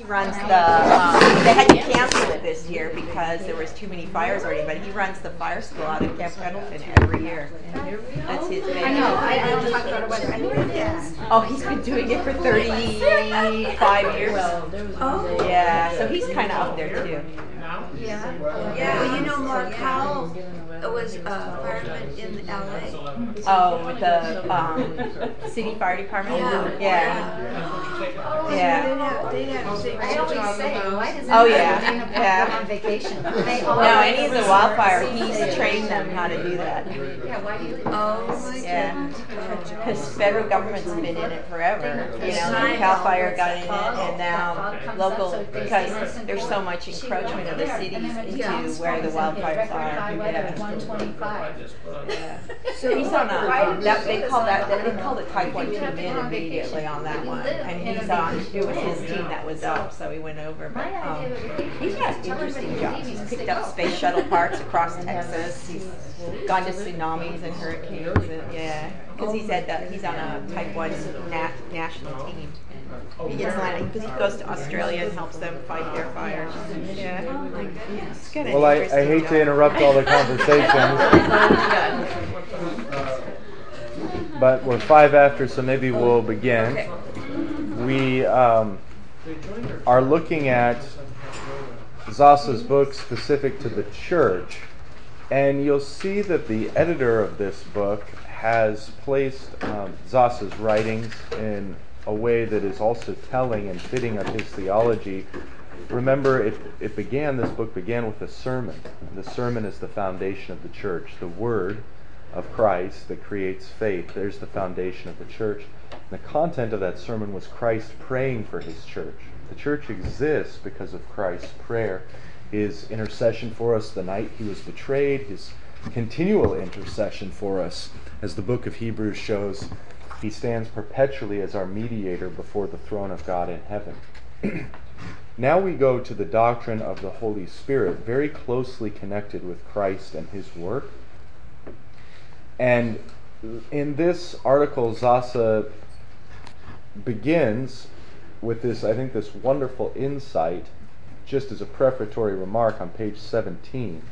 he runs they had to cancel it this year because there was too many fires already, but he runs the fire school out of Camp Pendleton every year. That's his baby. I know, I don't talk about it, but I know this. Oh, he's been doing it for 35 years. Oh. Yeah, so he's kind of up there too. Yeah. Well, you know, Mark Howell was a fireman in L.A. Oh, with the city fire department? Yeah. They'd have six. I always say, why does Oh, anybody yeah. go on vacation? No, any of the wildfire, he's trained them how to do that. Yeah, why do you? Oh, my goodness. Because federal government's been in it forever. You know, Cal Fire got in it, and now local, because there's so much encroachment of the cities into where the wildfires are. Yeah. 125. Yeah. So he's on they called it Type 1 team in immediately on that one, and he's on. It was his team that was up, so he went over. But he's got interesting jobs. He's picked up space shuttle parts across Texas. He's gone to tsunamis and hurricanes, and because he's on a Type 1 national team. He gets landed because he goes to Australia and helps them fight their fires. Yeah. Well, I hate to interrupt all the conversations, but we're 5 after, so maybe we'll begin. Okay. We are looking at Zasa's book specific to the church, and you'll see that the editor of this book has placed Zasa's writings in a way that is also telling and fitting of his theology. Remember, this book began with a sermon. The sermon is the foundation of the church, the word of Christ that creates faith. There's the foundation of the church. The content of that sermon was Christ praying for his church. The church exists because of Christ's prayer, his intercession for us the night he was betrayed, his continual intercession for us. As the book of Hebrews shows, he stands perpetually as our mediator before the throne of God in heaven. Now we go to the doctrine of the Holy Spirit, very closely connected with Christ and his work. And in this article, Zasa begins with this wonderful insight, just as a prefatory remark on page 17.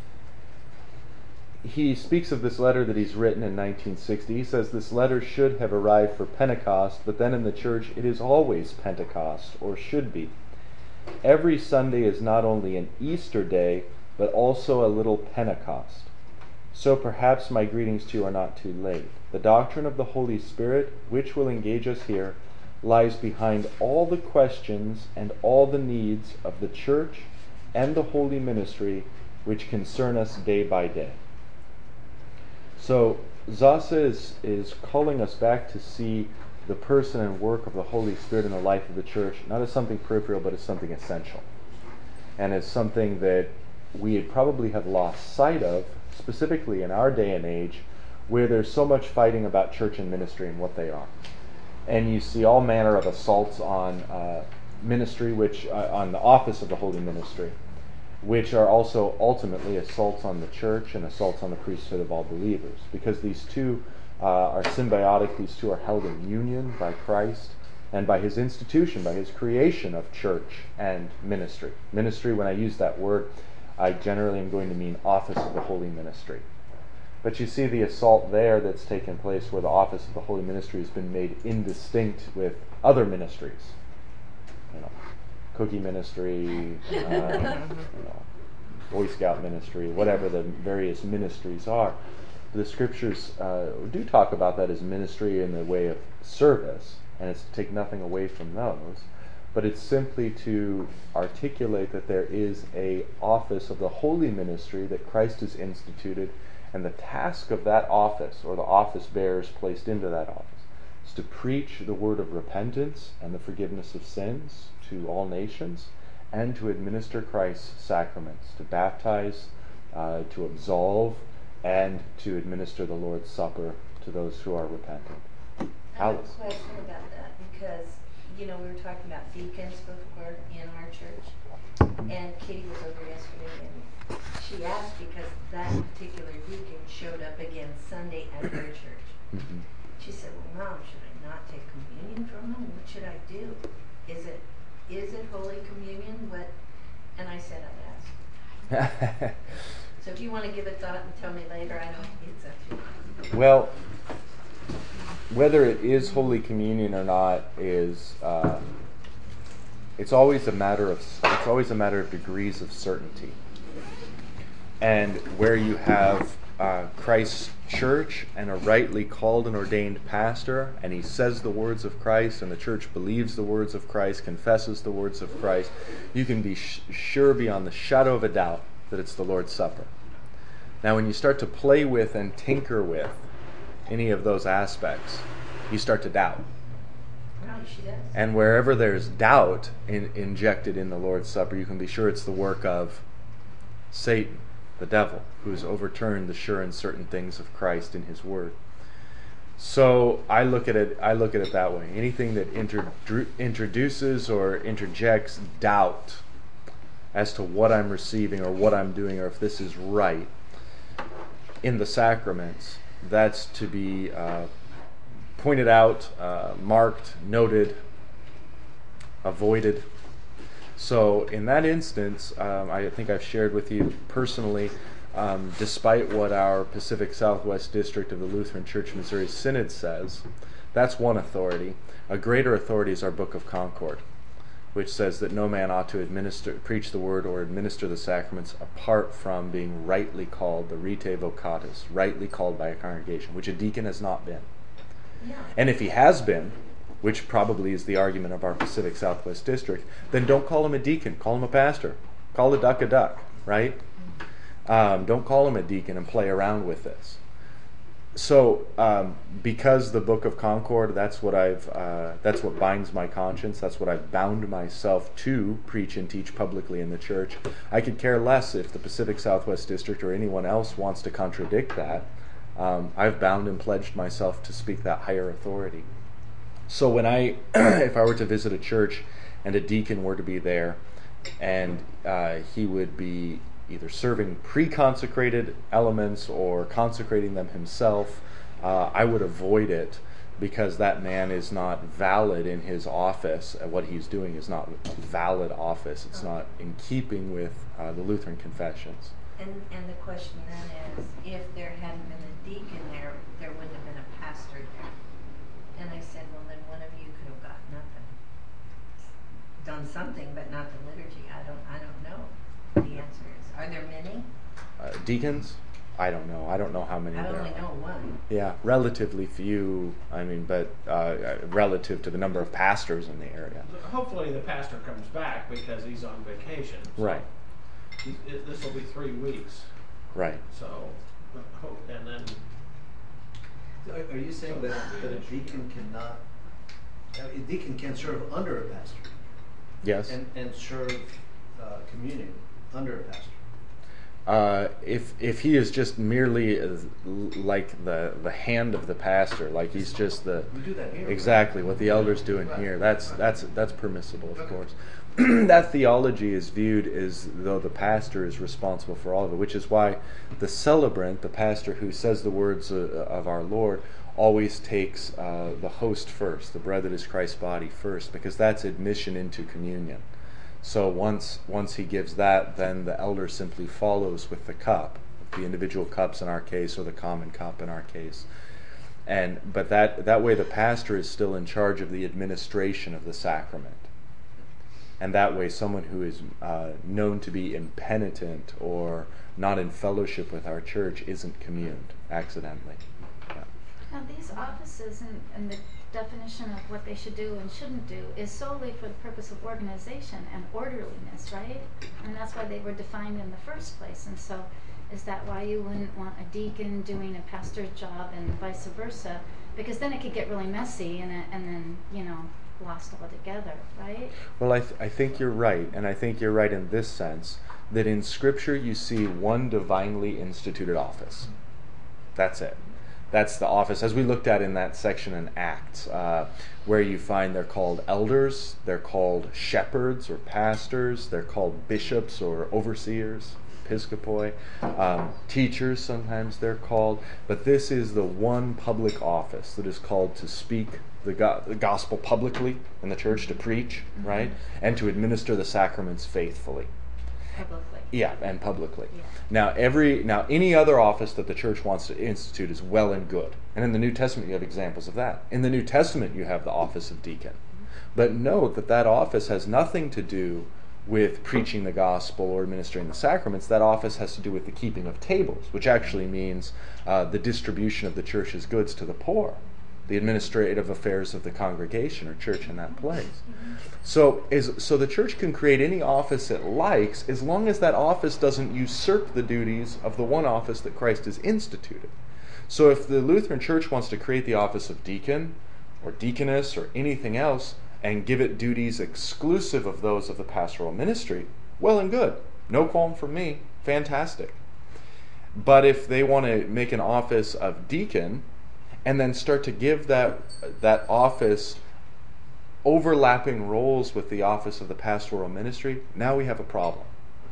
He speaks of this letter that he's written in 1960. He says this letter should have arrived for Pentecost, but then in the church it is always Pentecost, or should be. Every Sunday is not only an Easter day, but also a little Pentecost. So perhaps my greetings to you are not too late. The doctrine of the Holy Spirit, which will engage us here, lies behind all the questions and all the needs of the church and the holy ministry which concern us day by day. So Zasa is calling us back to see the person and work of the Holy Spirit in the life of the church, not as something peripheral, but as something essential, and as something that we probably have lost sight of, specifically in our day and age, where there's so much fighting about church and ministry and what they are. And you see all manner of assaults on ministry, on the office of the holy ministry, which are also ultimately assaults on the church and assaults on the priesthood of all believers, because these two are symbiotic. These two are held in union by Christ and by his institution, by his creation of church and ministry. Ministry, when I use that word, I generally am going to mean office of the holy ministry. But you see the assault there that's taken place where the office of the holy ministry has been made indistinct with other ministries. Cookie ministry, Boy Scout ministry, whatever the various ministries are. The scriptures do talk about that as ministry in the way of service, and it's to take nothing away from those, but it's simply to articulate that there is a office of the holy ministry that Christ has instituted, and the task of that office, or the office bearers placed into that office, is to preach the word of repentance and the forgiveness of sins to all nations, and to administer Christ's sacraments, to baptize, to absolve, and to administer the Lord's Supper to those who are repentant. I have a question about that, because we were talking about deacons before in our church, and Kitty was over yesterday, and she asked because that particular deacon showed up again Sunday at her church. She said, "Well, Mom, should I not take communion from him? What should I do? Is it is it Holy Communion? What? And I said I'd ask. So if you want to give it thought and tell me later, I don't, it's up to you. Well, whether it is Holy Communion or not is it's always a matter of degrees of certainty. And where you have Christ's church and a rightly called and ordained pastor, and he says the words of Christ, and the church believes the words of Christ, confesses the words of Christ, you can be sure beyond the shadow of a doubt that it's the Lord's Supper. Now, when you start to play with and tinker with any of those aspects, you start to doubt. Well, she does. And wherever there's doubt injected in the Lord's Supper, you can be sure it's the work of Satan, the devil, who's overturned the sure and certain things of Christ in his word. So I look at it that way. Anything that introduces or interjects doubt as to what I'm receiving or what I'm doing or if this is right in the sacraments, that's to be pointed out, marked, noted, avoided. So in that instance, I think I've shared with you personally, despite what our Pacific Southwest District of the Lutheran Church Missouri Synod says, that's one authority. A greater authority is our Book of Concord, which says that no man ought to preach the word or administer the sacraments apart from being rightly called, the rite vocatus, rightly called by a congregation, which a deacon has not been. Yeah. And if he has been, which probably is the argument of our Pacific Southwest District, then don't call him a deacon, call him a pastor. Call a duck, right? Don't call him a deacon and play around with this. So, because the Book of Concord, that's what binds my conscience. That's what I've bound myself to preach and teach publicly in the church. I could care less if the Pacific Southwest District or anyone else wants to contradict that. I've bound and pledged myself to speak that higher authority. So when if I were to visit a church and a deacon were to be there, and he would be either serving pre-consecrated elements or consecrating them himself, I would avoid it, because that man is not valid in his office. What he's doing is not a valid office. It's not in keeping with the Lutheran confessions. And the question then is, if there hadn't been a deacon there, there wouldn't have been a pastor there. And I said, well, then one of you could have got nothing. Done something, but not the liturgy. I don't know. The answer is, are there many? Deacons? I don't know. I don't know how many I there only are. know one. Yeah, relatively few. I mean, but relative to the number of pastors in the area. Hopefully the pastor comes back because he's on vacation. So Right. This will be 3 weeks. Right. So, and then. Are you saying that a deacon cannot, a deacon can serve under a pastor? Yes. And serve communion under a pastor? If he is just merely like the hand of the pastor, like he's just the We do that here. exactly what the elders do in here, that's permissible, of course. That theology is viewed as though the pastor is responsible for all of it, which is why the celebrant, the pastor who says the words of our Lord, always takes the host first, the bread that is Christ's body first, because that's admission into communion. So once he gives that, then the elder simply follows with the cup, the individual cups in our case, or the common cup in our case. But that way the pastor is still in charge of the administration of the sacrament. And that way someone who is known to be impenitent or not in fellowship with our church isn't communed accidentally. Yeah. Now these offices and the definition of what they should do and shouldn't do is solely for the purpose of organization and orderliness, right? And that's why they were defined in the first place. And so is that why you wouldn't want a deacon doing a pastor's job and vice versa? Because then it could get really messy and then, lost altogether, right? Well, I think you're right, and I think you're right in this sense, that in Scripture you see one divinely instituted office. That's it. That's the office, as we looked at in that section in Acts, where you find they're called elders, they're called shepherds or pastors, they're called bishops or overseers, episkopoi. Teachers, sometimes they're called. But this is the one public office that is called to speak the gospel publicly in the church, to preach, right? And to administer the sacraments faithfully. Publicly. Yeah, and publicly. Yeah. Now any other office that the church wants to institute is well and good. And in the New Testament you have examples of that. In the New Testament you have the office of deacon. But note that that office has nothing to do with preaching the gospel or administering the sacraments. That office has to do with the keeping of tables, which actually means the distribution of the church's goods to the poor, the administrative affairs of the congregation or church in that place. So the church can create any office it likes as long as that office doesn't usurp the duties of the one office that Christ has instituted. So if the Lutheran Church wants to create the office of deacon or deaconess or anything else and give it duties exclusive of those of the pastoral ministry, well and good. No qualm from me. Fantastic. But if they want to make an office of deacon and then start to give that office overlapping roles with the office of the pastoral ministry, now we have a problem.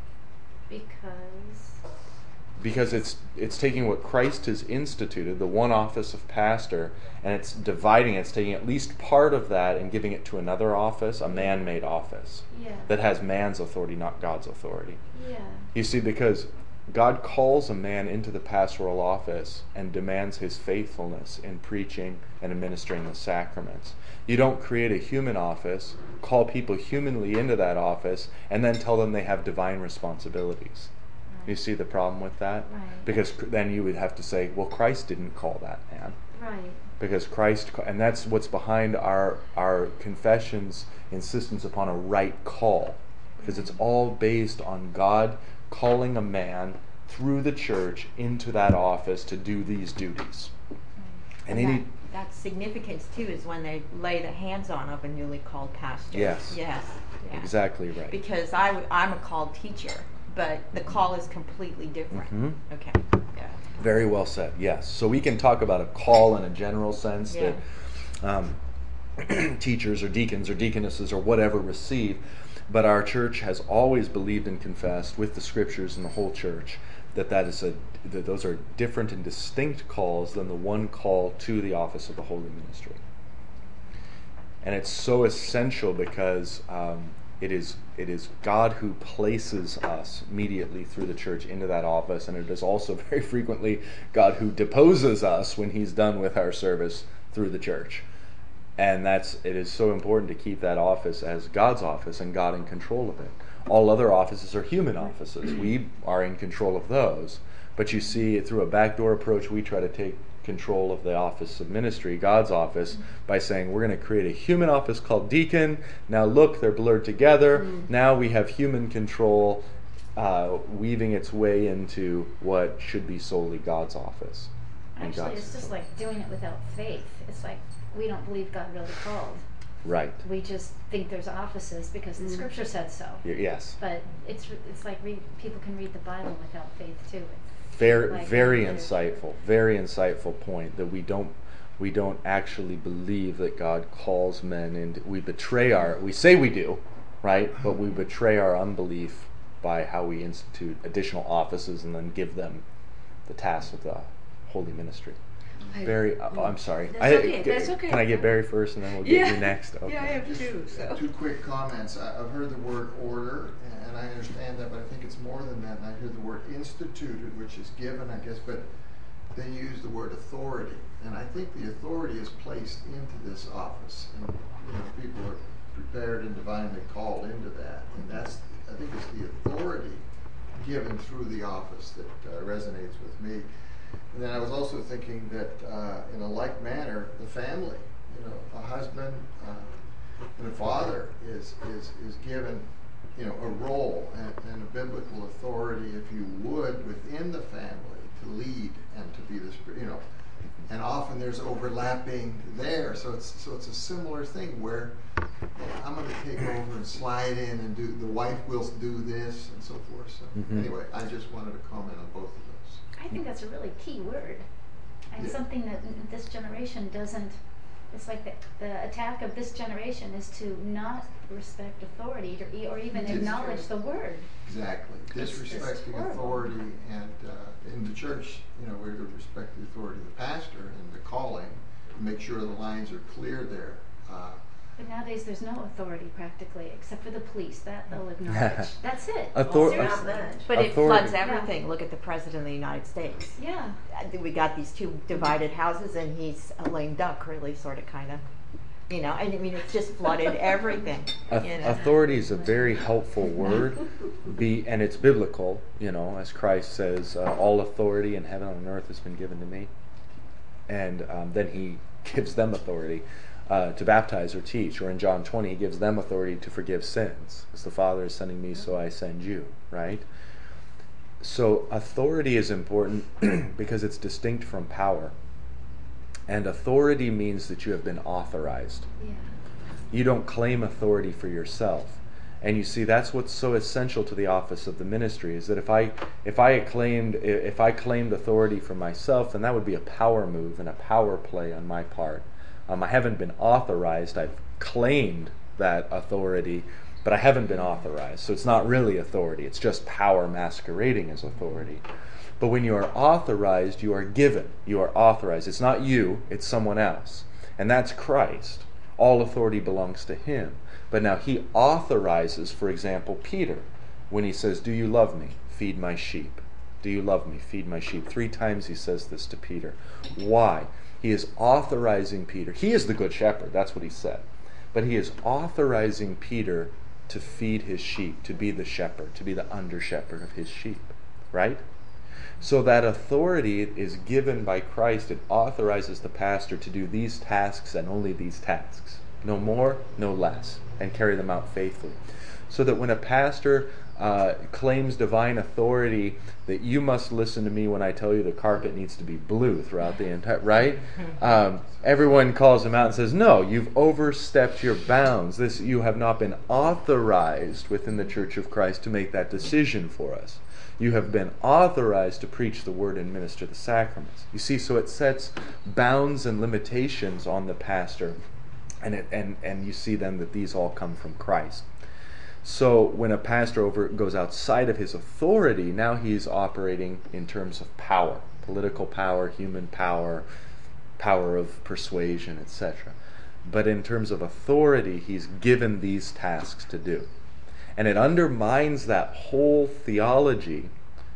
Because it's taking what Christ has instituted, the one office of pastor, and it's dividing it. It's taking at least part of that and giving it to another office, a man-made office, that has man's authority, not God's authority. Yeah. You see, because God calls a man into the pastoral office and demands his faithfulness in preaching and administering the sacraments. You don't create a human office, call people humanly into that office, and then tell them they have divine responsibilities. You see the problem with that? Right. Because then you would have to say, well, Christ didn't call that man. Right. Because Christ, and that's what's behind our confession's insistence upon a right call. Because it's all based on God calling a man through the church into that office to do these duties. And that's significance too, is when they lay the hands on of a newly called pastor. Yes. Yeah. Exactly right. Because I'm a called teacher, but the call is completely different. Mm-hmm. Okay. Yeah. Very well said. Yes. So we can talk about a call in a general sense that teachers or deacons or deaconesses or whatever receive, but our church has always believed and confessed with the scriptures and the whole church that those are different and distinct calls than the one call to the office of the holy ministry. And it's so essential because it is God who places us mediately through the church into that office, and it is also very frequently God who deposes us when he's done with our service through the church. And it is so important to keep that office as God's office and God in control of it. All other offices are human offices. We are in control of those. But you see, through a backdoor approach, we try to take control of the office of ministry, God's office, by saying we're going to create a human office called deacon. Now look, they're blurred together. Now we have human control weaving its way into what should be solely God's office. Actually, it's just like doing it without faith. It's like we don't believe God really called. Right. We just think there's offices because the scripture said so. Yes. But it's like people can read the Bible without faith too. Very insightful point that we don't actually believe that God calls men, and we say we do, right? But we betray our unbelief by how we institute additional offices and then give them the task of the holy ministry. Barry, I'm sorry. That's okay. Can I get Barry first, and then we'll get you next? Okay. Yeah, I have two. So. Two quick comments. I've heard the word order, and I understand that, but I think it's more than that. And I hear the word instituted, which is given, I guess, but they use the word authority, and I think the authority is placed into this office, and people are prepared and divinely called into that, and I think it's the authority given through the office that resonates with me. And then I was also thinking that in a like manner, the family, a husband and a father is given, a role and a biblical authority, if you would, within the family to lead and to be the spirit, and often there's overlapping there. So it's a similar thing where I'm going to take over and slide in and the wife will do this and so forth. So anyway, I just wanted to comment on both of those. I think that's a really key word, and something that this generation doesn't It's like the attack of this generation is to not respect authority or even acknowledge the word. Exactly. Disrespecting horrible. authority, and in the church, we're to respect the authority of the pastor and the calling, to make sure the lines are clear there. But nowadays there's no authority practically, except for the police. That they'll acknowledge. That's it. Not much. But it Authority. floods everything. Look at the President of the United States. Yeah. We got these two divided houses, and he's a lame duck, really, sort of, kind of. I mean, it's just flooded everything. Authority is a very helpful word, and it's biblical, as Christ says, all authority in heaven and on earth has been given to me. And then he gives them authority to baptize or teach. Or in John 20, he gives them authority to forgive sins. As the Father is sending me, so I send you, right? So authority is important because it's distinct from power. And authority means that you have been authorized. Yeah. You don't claim authority for yourself. And you see, that's what's so essential to the office of the ministry, is that if I claimed authority for myself, then that would be a power move and a power play on my part. I haven't been authorized. I've claimed that authority, but I haven't been authorized. So it's not really authority. It's just power masquerading as authority. But when you are authorized, you are given. You are authorized. It's not you, it's someone else. And that's Christ. All authority belongs to him. But now he authorizes, for example, Peter, when he says, "Do you love me? Feed my sheep. Do you love me? Feed my sheep." 3 times he says this to Peter. Why? He is authorizing Peter. He is the good shepherd, that's what he said. But he is authorizing Peter to feed his sheep, to be the shepherd, to be the under shepherd of his sheep. Right? So that authority is given by Christ. It authorizes the pastor to do these tasks and only these tasks. No more, no less. And carry them out faithfully. So that when a pastor claims divine authority, that you must listen to me when I tell you the carpet needs to be blue throughout the entire, right? Everyone calls him out and says, no, you've overstepped your bounds. You have not been authorized within the Church of Christ to make that decision for us. You have been authorized to preach the word and minister the sacraments. You see, so it sets bounds and limitations on the pastor, and you see then that these all come from Christ. So when a pastor goes outside of his authority, now he's operating in terms of power, political power, human power, power of persuasion, etc. But in terms of authority, he's given these tasks to do. And it undermines that whole theology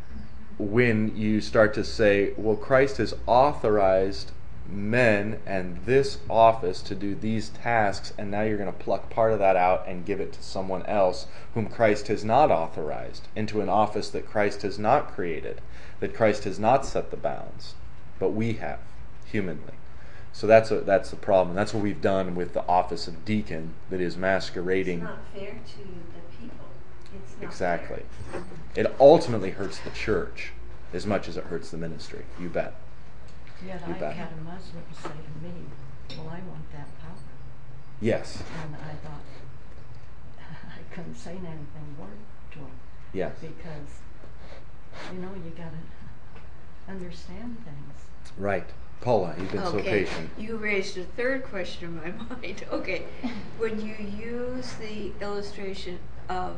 when you start to say, well, Christ has authorized men and this office to do these tasks, and now you're going to pluck part of that out and give it to someone else whom Christ has not authorized, into an office that Christ has not created, that Christ has not set the bounds, but we have, humanly. So that's the problem. That's what we've done with the office of deacon, that is masquerading. It's not fair to the people. It's not Exactly. fair. It ultimately hurts the church as much as it hurts the ministry. You bet. Yet You I bet. had a Muslim say to me, well, I want that power. Yes. And I thought, I couldn't say anything word to him. Yes. Because, you got to understand things. Right. Paula, you've been so Okay, patient. you raised a third question in my mind. Okay, when you use the illustration of,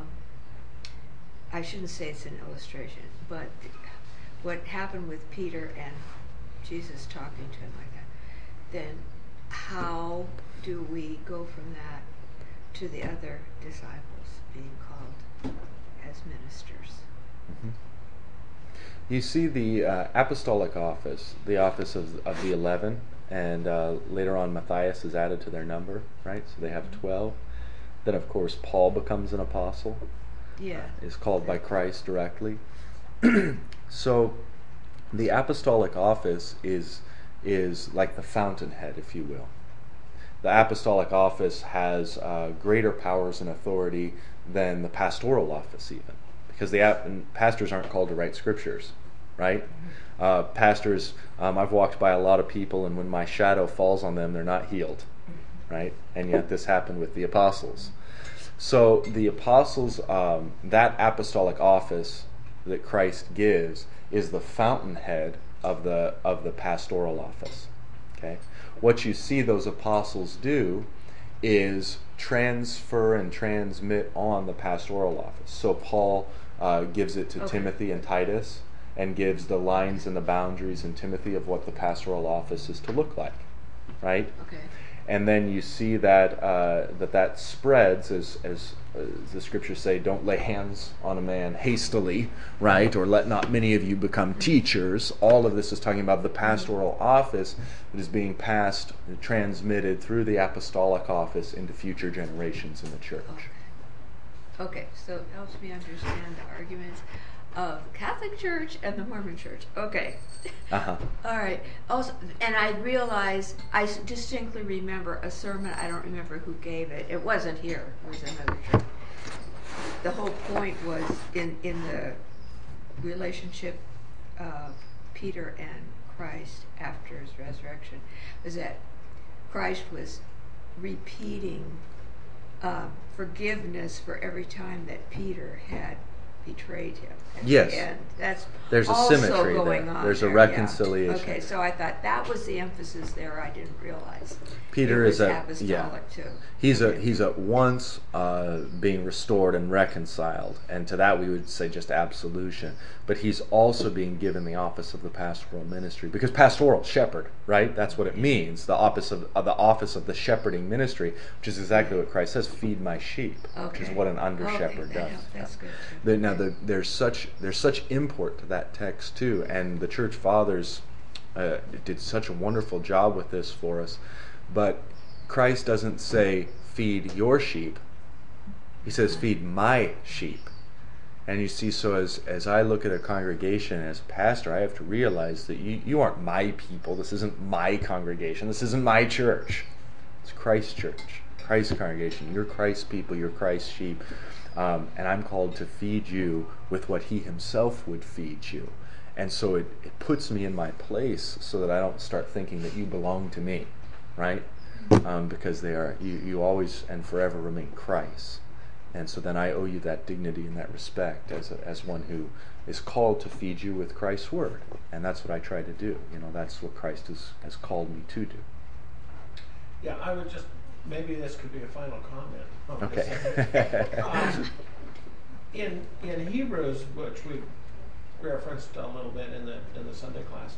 I shouldn't say it's an illustration, but what happened with Peter and Jesus talking to him like that, then how do we go from that to the other disciples being called as ministers? Mm-hmm. You see the apostolic office, the office of the 11, and later on Matthias is added to their number, right? So they have 12. Then, of course, Paul becomes an apostle. Yeah. Is called by Christ directly. So the apostolic office is like the fountainhead, if you will. The apostolic office has greater powers and authority than the pastoral office even. Because pastors aren't called to write scriptures, right? Pastors, I've walked by a lot of people, and when my shadow falls on them, they're not healed, right? And yet this happened with the apostles. So the apostles, that apostolic office that Christ gives is the fountainhead of the pastoral office. Okay, what you see those apostles do is transfer and transmit on the pastoral office. So Paul gives it to Timothy and Titus, and gives the lines and the boundaries in Timothy of what the pastoral office is to look like, right? Okay. And then you see that that spreads as the scriptures say, don't lay hands on a man hastily, right? Or let not many of you become teachers. All of this is talking about the pastoral office that is being passed, transmitted through the apostolic office into future generations in the church. Okay, so it helps me understand the arguments of the Catholic Church and the Mormon Church. Okay. Uh-huh. All right. Also, and I realize, I distinctly remember a sermon, I don't remember who gave it. It wasn't here. It was another church. The whole point was in the relationship of Peter and Christ after his resurrection, was that Christ was repeating forgiveness for every time that Peter had betrayed him. Yes. And that's There's a also symmetry going there. on. There's there, a reconciliation. Yeah. Okay, so I thought that was the emphasis there. I didn't realize. Peter it is was a apostolic too. He's at once being restored and reconciled, and to that we would say just absolution. But he's also being given the office of the pastoral ministry, because pastoral, shepherd, right? That's what it means. The office of the shepherding ministry, which is exactly what Christ says: "Feed my sheep," which is what an under shepherd does. That's good. Now there's such import to that text too, and the church fathers did such a wonderful job with this for us. But Christ doesn't say, feed your sheep. He says, feed my sheep. And you see, so as I look at a congregation as a pastor, I have to realize that you aren't my people. This isn't my congregation. This isn't my church. It's Christ's church, Christ's congregation. You're Christ's people. You're Christ's sheep. And I'm called to feed you with what he himself would feed you. And so it puts me in my place so that I don't start thinking that you belong to me, right? Because they are, you always and forever remain Christ. And so then I owe you that dignity and that respect as one who is called to feed you with Christ's word. And that's what I try to do. That's what Christ has called me to do. Yeah, I would just, maybe this could be a final comment. Okay. In Hebrews, which we referenced a little bit in the Sunday class,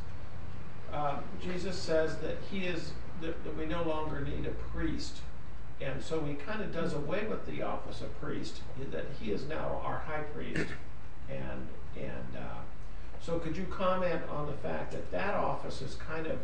Jesus says that that we no longer need a priest, and so he kind of does away with the office of priest, that he is now our high priest, and so could you comment on the fact that office is kind of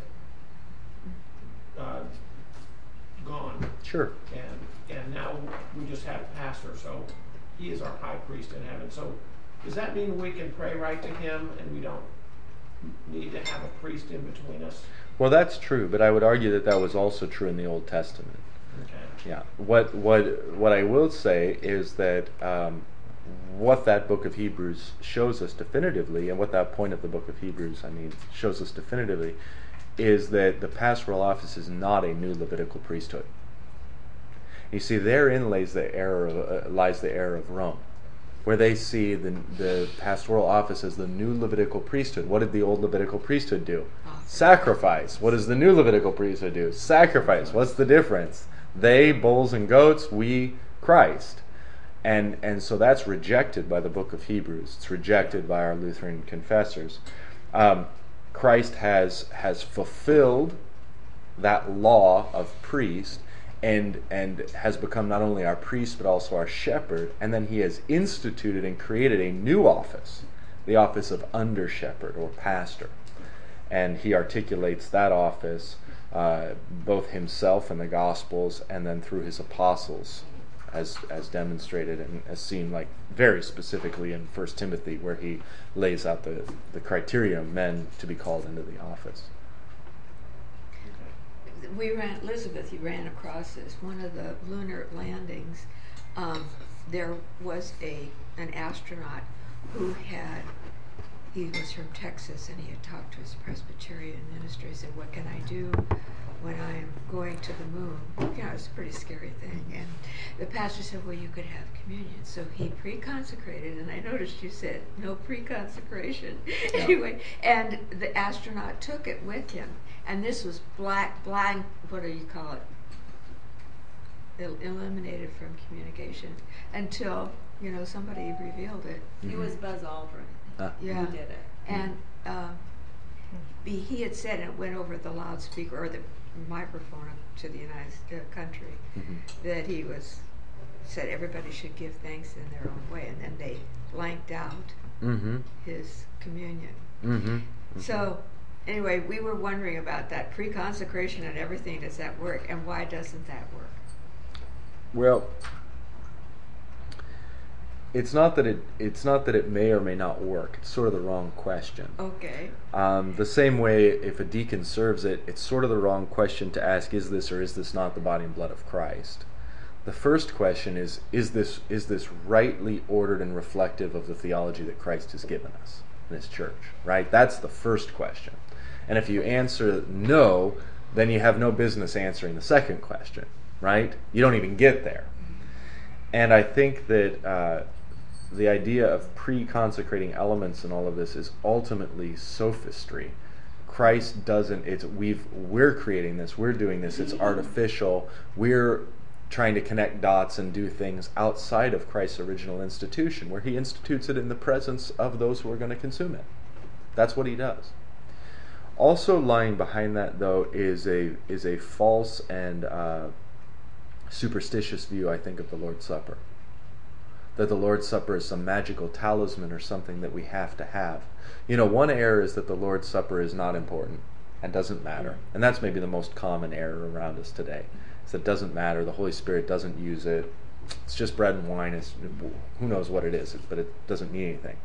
gone? Sure. And now we just have pastor, so he is our high priest in heaven. So does that mean we can pray right to him and we don't need to have a priest in between us? Well, that's true, but I would argue that was also true in the Old Testament. Okay. Yeah. What I will say is that what that book of Hebrews shows us definitively, and what that point of the book of Hebrews, shows us definitively, is that the pastoral office is not a new Levitical priesthood. You see, therein lies the error of Rome, where they see the pastoral office as the new Levitical priesthood. What did the old Levitical priesthood do? Sacrifice. What does the new Levitical priesthood do? Sacrifice. What's the difference? They, bulls and goats, we, Christ. And so that's rejected by the book of Hebrews. It's rejected by our Lutheran confessors. Christ has fulfilled that law of priest, and has become not only our priest but also our shepherd, and then he has instituted and created a new office, the office of under shepherd or pastor. And he articulates that office both himself in the Gospels and then through his apostles, as demonstrated and as seen very specifically in 1 Timothy, where he lays out the criteria of men to be called into the office. Elizabeth, you ran across this. One of the lunar landings, there was an astronaut who he was from Texas, and he had talked to his Presbyterian minister. He said, what can I do when I am going to the moon. It's a pretty scary thing. And the pastor said, well, you could have communion. So he pre-consecrated, and I noticed you said no pre-consecration. Anyway, and the astronaut took it with him. And this was blind, what do you call it? Eliminated from communication until, somebody revealed it. It was Buzz Aldrin Yeah. who did it. And he had said, and it went over the loudspeaker or the microphone to the United country, that he said everybody should give thanks in their own way, and then they blanked out his communion. So anyway, we were wondering about that pre-consecration and everything. Does that work, and why doesn't that work? Well, it's not that it may or may not work. It's sort of the wrong question. Okay. The same way, if a deacon serves it, it's sort of the wrong question to ask: is this or is this not the body and blood of Christ? The first question is this rightly ordered and reflective of the theology that Christ has given us in His church? Right. That's the first question. And if you answer no, then you have no business answering the second question. Right? You don't even get there. And I think that the idea of pre-consecrating elements in all of this is ultimately sophistry. Christ doesn't. We're creating this. We're doing this. It's artificial. We're trying to connect dots and do things outside of Christ's original institution, where He institutes it in the presence of those who are going to consume it. That's what He does. Also lying behind that, though, is a false and superstitious view, I think, of the Lord's Supper. That the Lord's Supper is some magical talisman or something that we have to have. One error is that the Lord's Supper is not important and doesn't matter. And that's maybe the most common error around us today. Is that it doesn't matter, the Holy Spirit doesn't use it, it's just bread and wine, who knows what it is, but it doesn't mean anything.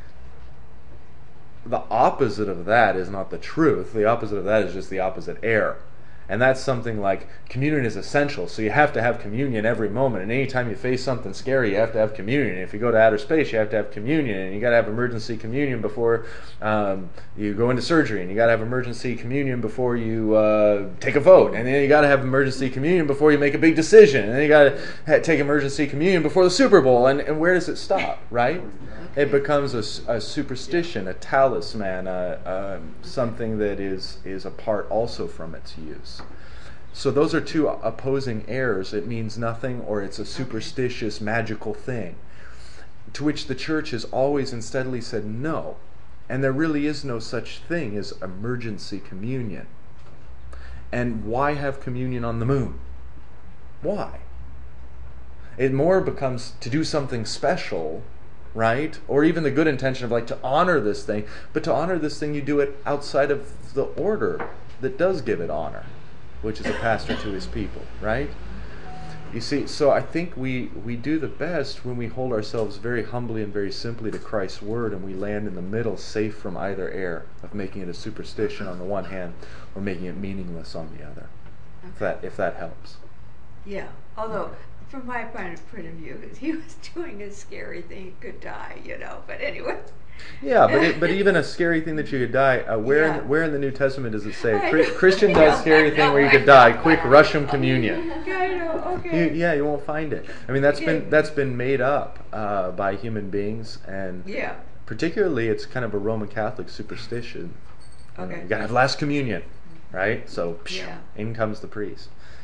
The opposite of that is not the truth. The opposite of that is just the opposite error. And that's something like communion is essential, so you have to have communion every moment. And anytime you face something scary, you have to have communion. If you go to outer space, you have to have communion. And you got to have emergency communion before you go into surgery. And you got to have emergency communion before you take a vote. And then you got to have emergency communion before you make a big decision. And then you got to take emergency communion before the Super Bowl. And where does it stop, right? It becomes a superstition, a talisman, something that is apart also from its use. So those are two opposing errors. It means nothing, or it's a superstitious, magical thing, to which the church has always and steadily said no. And there really is no such thing as emergency communion. And why have communion on the moon? Why? It more becomes to do something special, right? Or even the good intention of to honor this thing. But to honor this thing, you do it outside of the order that does give it honor, which is a pastor to his people, right? You see, so I think we do the best when we hold ourselves very humbly and very simply to Christ's word, and we land in the middle, safe from either error of making it a superstition on the one hand or making it meaningless on the other. If that helps. Yeah, although from my point of view, he was doing a scary thing. He could die, but anyway. Yeah, but even a scary thing that you could die, where in the New Testament does it say, Christian does scary thing where you could die, quick, rush him communion? I know, okay. You won't find it. I mean, that's been made up by human beings, and particularly it's kind of a Roman Catholic superstition. You got to have last communion, right? So in comes the priest.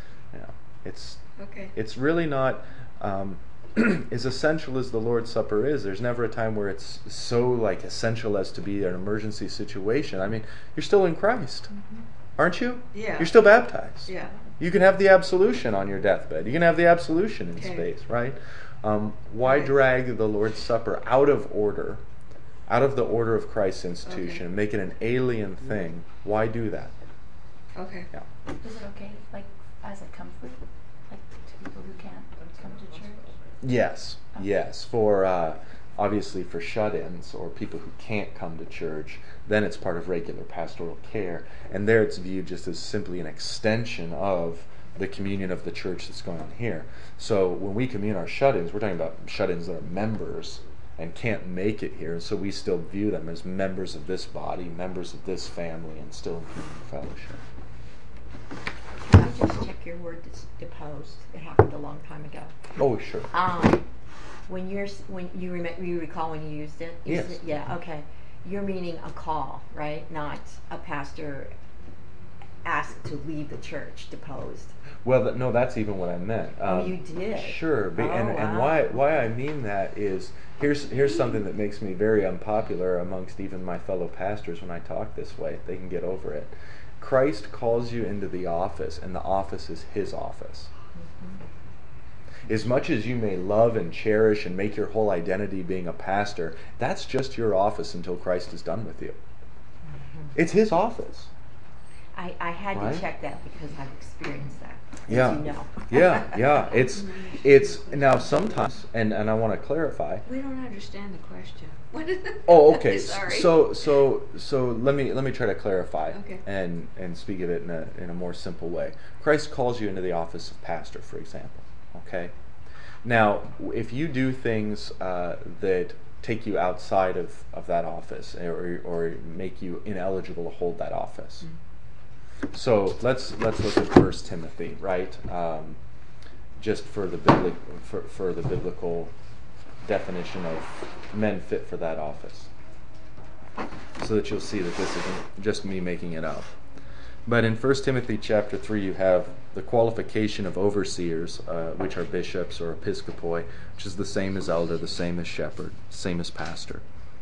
It's really not as essential as the Lord's Supper is. There's never a time where it's so essential as to be an emergency situation. I mean, you're still in Christ, aren't you? Yeah. You're still baptized. Yeah. You can have the absolution on your deathbed. You can have the absolution in space, right? Why drag the Lord's Supper out of order, out of the order of Christ's institution, and make it an alien thing? Why do that? Okay. Yeah. Is it okay, as a comfort, to people who can't come to church? Yes, yes. For obviously for shut-ins or people who can't come to church, then it's part of regular pastoral care, and there it's viewed just as simply an extension of the communion of the church that's going on here. So when we commune our shut-ins, we're talking about shut-ins that are members and can't make it here, and so we still view them as members of this body, members of this family, and still in communion fellowship. just check your word deposed? It happened a long time ago. Oh, sure. When you recall when you used it? Yes. Yeah. Okay. You're meaning a call, right? Not a pastor asked to leave the church, deposed. Well, no, that's even what I meant. You did? Sure. And wow. why I mean that is here's something that makes me very unpopular amongst even my fellow pastors when I talk this way. They can get over it. Christ calls you into the office, and the office is His office. Mm-hmm. As much as you may love and cherish and make your whole identity being a pastor, that's just your office until Christ is done with you. Mm-hmm. It's His office. I had to check that because I've experienced that. Yeah. As you know. Yeah. It's now sometimes, and I want to clarify. We don't understand the question. What is it? Oh, okay. Sorry. So let me try to clarify Okay. and speak of it in a more simple way. Christ calls you into the office of pastor, for example. Okay. Now, if you do things that take you outside of that office or make you ineligible to hold that office. Mm-hmm. So let's look at 1 Timothy, right? Just for the biblical definition of men fit for that office, so that you'll see that this isn't just me making it up. But in 1 Timothy chapter 3, you have the qualification of overseers, which are bishops or episcopoi, which is the same as elder, the same as shepherd, same as pastor.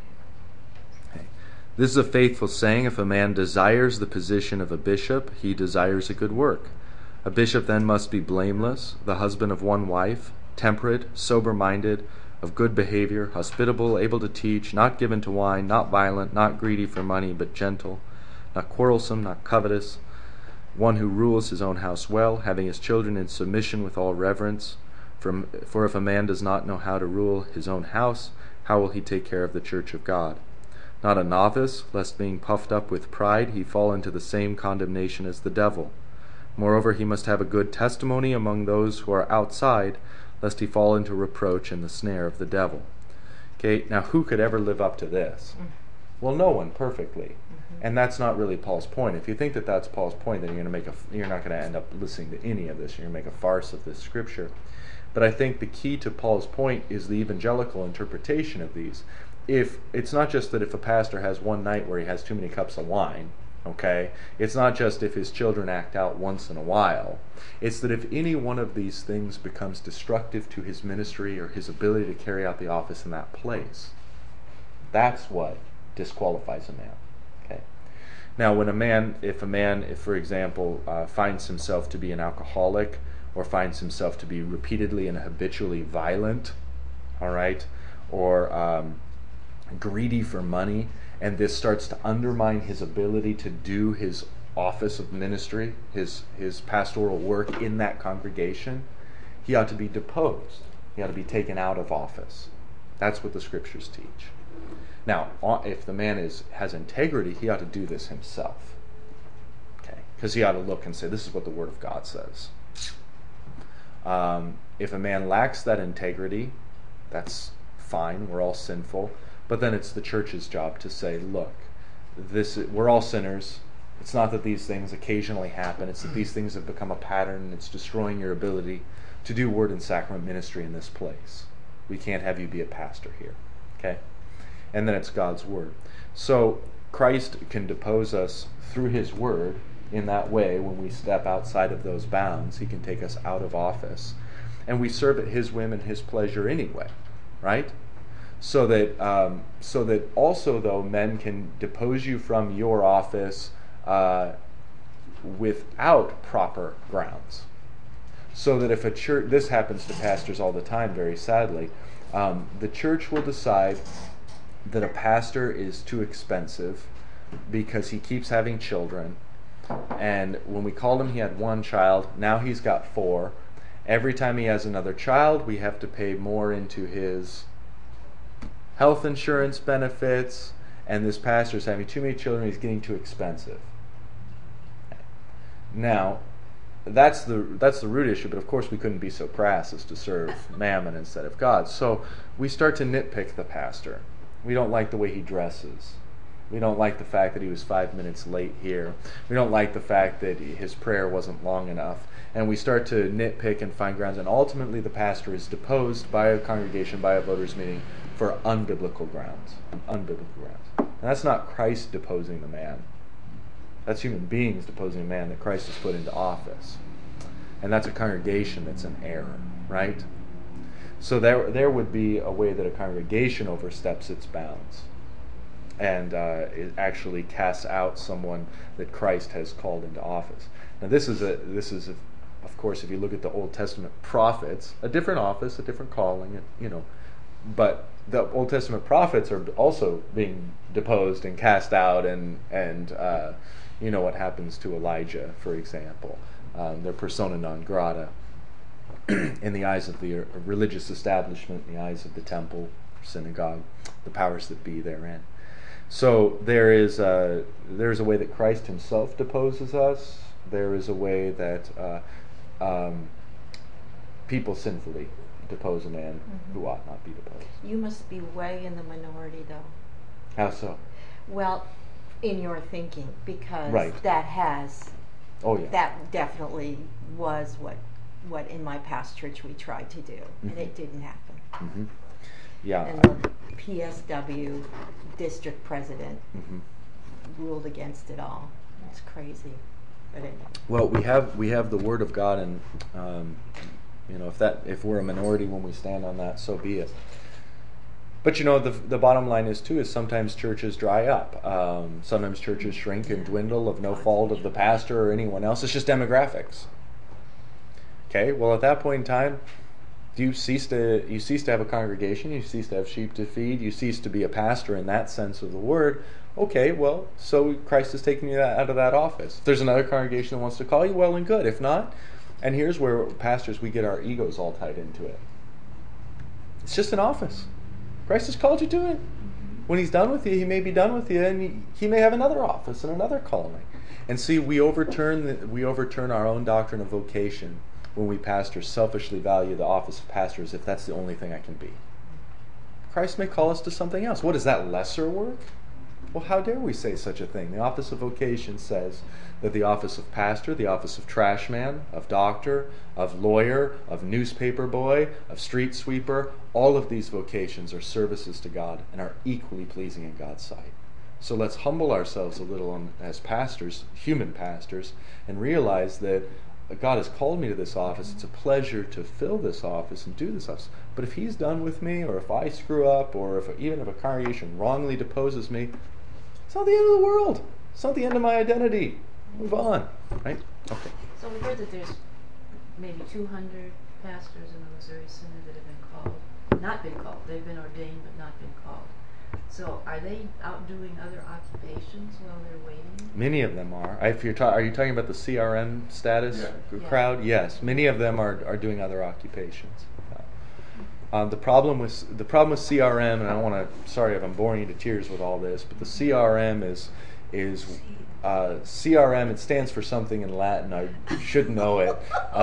This is a faithful saying. If a man desires the position of a bishop, he desires a good work. A bishop then must be blameless, the husband of one wife, temperate, sober-minded, of good behavior, hospitable, able to teach, not given to wine, not violent, not greedy for money, but gentle, not quarrelsome, not covetous, one who rules his own house well, having his children in submission with all reverence. For if a man does not know how to rule his own house, how will he take care of the church of God? Not a novice, lest being puffed up with pride he fall into the same condemnation as the devil. Moreover, he must have a good testimony among those who are outside, lest he fall into reproach and the snare of the devil. Okay, now who could ever live up to this? Well, no one perfectly. And that's not really Paul's point. If you think that that's Paul's point, then you're not going to end up listening to any of this. You're going to make a farce of this scripture. But I think the key to Paul's point is the evangelical interpretation of these. If it's not just that if a pastor has one night where he has too many cups of wine, okay? It's not just if his children act out once in a while. It's that if any one of these things becomes destructive to his ministry or his ability to carry out the office in that place, that's what disqualifies a man. Okay. Now, if for example finds himself to be an alcoholic or finds himself to be repeatedly and habitually violent, all right, or greedy for money, and this starts to undermine his ability to do his office of ministry, his pastoral work in that congregation, he ought to be deposed. He ought to be taken out of office. That's what the scriptures teach. Now, if the man has integrity, he ought to do this himself. Okay, because he ought to look and say, this is what the Word of God says. If a man lacks that integrity, that's fine. We're all sinful. But then it's the church's job to say, look, we're all sinners. It's not that these things occasionally happen. It's that these things have become a pattern, and it's destroying your ability to do word and sacrament ministry in this place. We can't have you be a pastor here. Okay? And then it's God's word. So Christ can depose us through His word in that way. When we step outside of those bounds, He can take us out of office. And we serve at His whim and His pleasure anyway. Right? So that also, though, men can depose you from your office without proper grounds. So that if a church, this happens to pastors all the time, very sadly, the church will decide that a pastor is too expensive because he keeps having children. And when we called him, he had one child. Now he's got 4. Every time he has another child, we have to pay more into his health insurance benefits, and this pastor's having too many children, he's getting too expensive. Now, that's the root issue, but of course we couldn't be so crass as to serve mammon instead of God. So we start to nitpick the pastor. We don't like the way he dresses. We don't like the fact that he was 5 minutes late here. We don't like the fact that his prayer wasn't long enough. And we start to nitpick and find grounds, and ultimately the pastor is deposed by a congregation, by a voters' meeting, for unbiblical grounds. Unbiblical grounds. And that's not Christ deposing the man. That's human beings deposing a man that Christ has put into office. And that's a congregation that's in error, right? So there would be a way that a congregation oversteps its bounds and it actually casts out someone that Christ has called into office. Now this is of course, if you look at the Old Testament prophets, a different office, a different calling, but the Old Testament prophets are also being deposed and cast out, and you know what happens to Elijah, for example. They're persona non grata in the eyes of the religious establishment, in the eyes of the temple, synagogue, the powers that be therein. So there's a way that Christ himself deposes us. There is a way that people sinfully depose a man who ought not be deposed. You must be way in the minority, though. How so? Well, in your thinking, because Right. that has, Oh yeah. that definitely was what in my past church we tried to do, and it didn't happen. Mm-hmm. Yeah. And the PSW district president ruled against it all. It's crazy, but anyway. Well, we have the Word of God, and if we're a minority when we stand on that, so be it. But the bottom line is sometimes churches dry up. Sometimes churches shrink and dwindle of no fault of the pastor or anyone else. It's just demographics. Okay, well at that point in time, you cease to have a congregation, you cease to have sheep to feed, you cease to be a pastor in that sense of the word. Okay, well, so Christ is taking you out of that office. If there's another congregation that wants to call you, well and good. If not, and here's where pastors, we get our egos all tied into it. It's just an office. Christ has called you to it. When he's done with you, he may be done with you, and he may have another office and another calling. And see, we overturn our own doctrine of vocation when we pastors selfishly value the office of pastor as if that's the only thing I can be. Christ may call us to something else. What is that, lesser work? Well, how dare we say such a thing? The office of vocation says that the office of pastor, the office of trash man, of doctor, of lawyer, of newspaper boy, of street sweeper, all of these vocations are services to God and are equally pleasing in God's sight. So let's humble ourselves a little as pastors, human pastors, and realize that God has called me to this office. It's a pleasure to fill this office and do this office. But if he's done with me, or if I screw up, or even if a congregation wrongly deposes me, it's not the end of the world. It's not the end of my identity. Move on, right? Okay. So we heard that there's maybe 200 pastors in the Missouri Synod that have been called, not been called. They've been ordained but not been called. So are they out doing other occupations while they're waiting? Many of them are. Are you talking about the CRM status crowd? Yes, many of them are doing other occupations. The problem with CRM, and I don't want to. Sorry if I'm boring you to tears with all this, but the CRM is CRM. It stands for something in Latin. I should know it.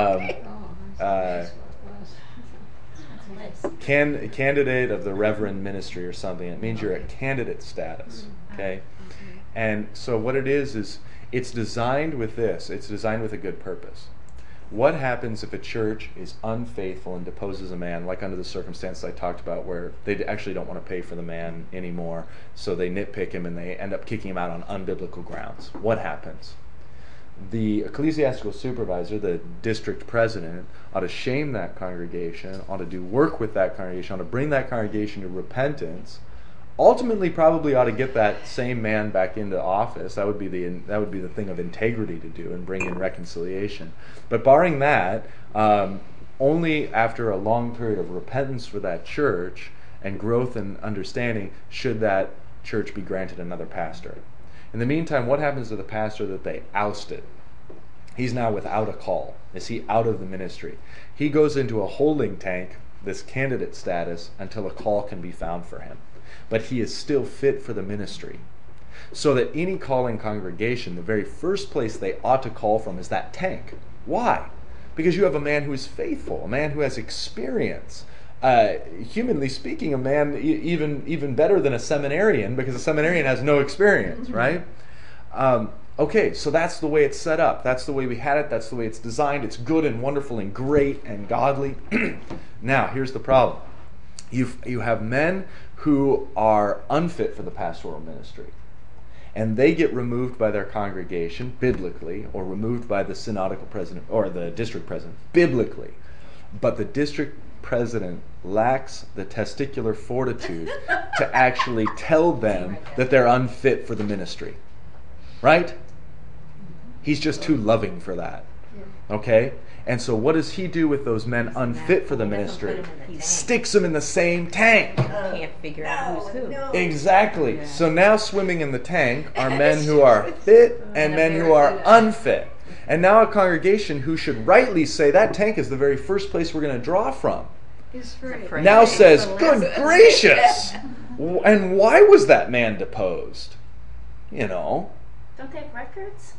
Candidate of the Reverend Ministry or something. It means you're at candidate status. Okay, and so what it is it's designed with this. It's designed with a good purpose. What happens if a church is unfaithful and deposes a man, like under the circumstances I talked about, where they actually don't want to pay for the man anymore, so they nitpick him and they end up kicking him out on unbiblical grounds? What happens? The ecclesiastical supervisor, the district president, ought to shame that congregation, ought to do work with that congregation, ought to bring that congregation to repentance. Ultimately, probably ought to get that same man back into office. That would be the thing of integrity to do, and bring in reconciliation. But barring that, only after a long period of repentance for that church and growth and understanding should that church be granted another pastor. In the meantime, what happens to the pastor that they ousted? He's now without a call. Is he out of the ministry? He goes into a holding tank, this candidate status, until a call can be found for him. But he is still fit for the ministry. So that any calling congregation, the very first place they ought to call from is that tank. Why? Because you have a man who is faithful, a man who has experience, humanly speaking, a man even better than a seminarian, because a seminarian has no experience, right? Okay, so that's the way it's set up. That's the way we had it. That's the way it's designed. It's good and wonderful and great and godly. Now, here's the problem. You have men who are unfit for the pastoral ministry, and they get removed by their congregation biblically, or removed by the synodical president or the district president biblically. But the district president lacks the testicular fortitude to actually tell them that they're unfit for the ministry. Right? He's just too loving for that. Okay? And so what does he do with those men unfit for the ministry? Sticks them in the same tank. Can't figure out who's who. Exactly. Yeah. So now swimming in the tank are men who are fit and men who are unfit. And now a congregation who should rightly say that tank is the very first place we're going to draw from now says, good gracious! And why was that man deposed? You know. Don't they have records?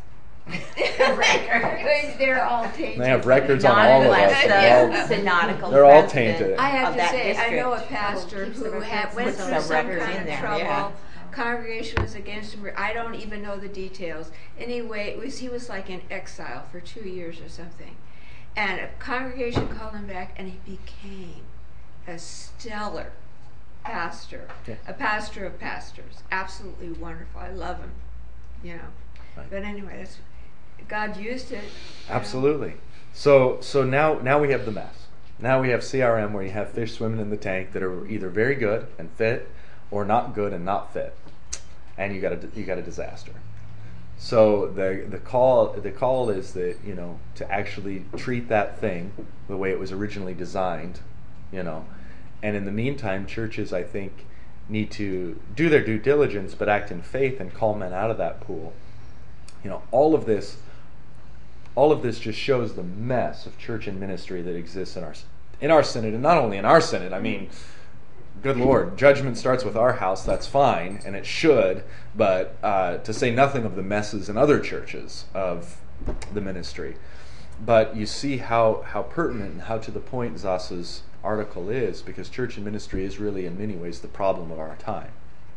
They're all tainted. They have records on all of us. They're all tainted. I have to say, district. I know a pastor who went through some kind of trouble. Yeah. Congregation was against him. I don't even know the details. Anyway, he was like in exile for 2 years or something. And a congregation called him back, and he became a stellar pastor. Yeah. A pastor of pastors. Absolutely wonderful. I love him. You know. Right. But anyway, that's, God used it. Absolutely. So now we have the mess. Now we have CRM, where you have fish swimming in the tank that are either very good and fit, or not good and not fit, and you got a disaster. So the call is that, you know, to actually treat that thing the way it was originally designed, you know. And in the meantime, churches, I think, need to do their due diligence, but act in faith and call men out of that pool. You know, all of this just shows the mess of church and ministry that exists in our synod, and not only in our synod. I mean, good Lord, judgment starts with our house. That's fine, and it should. But to say nothing of the messes in other churches of the ministry. But you see how pertinent and how to the point Zasa's article is, because church and ministry is really, in many ways, the problem of our time.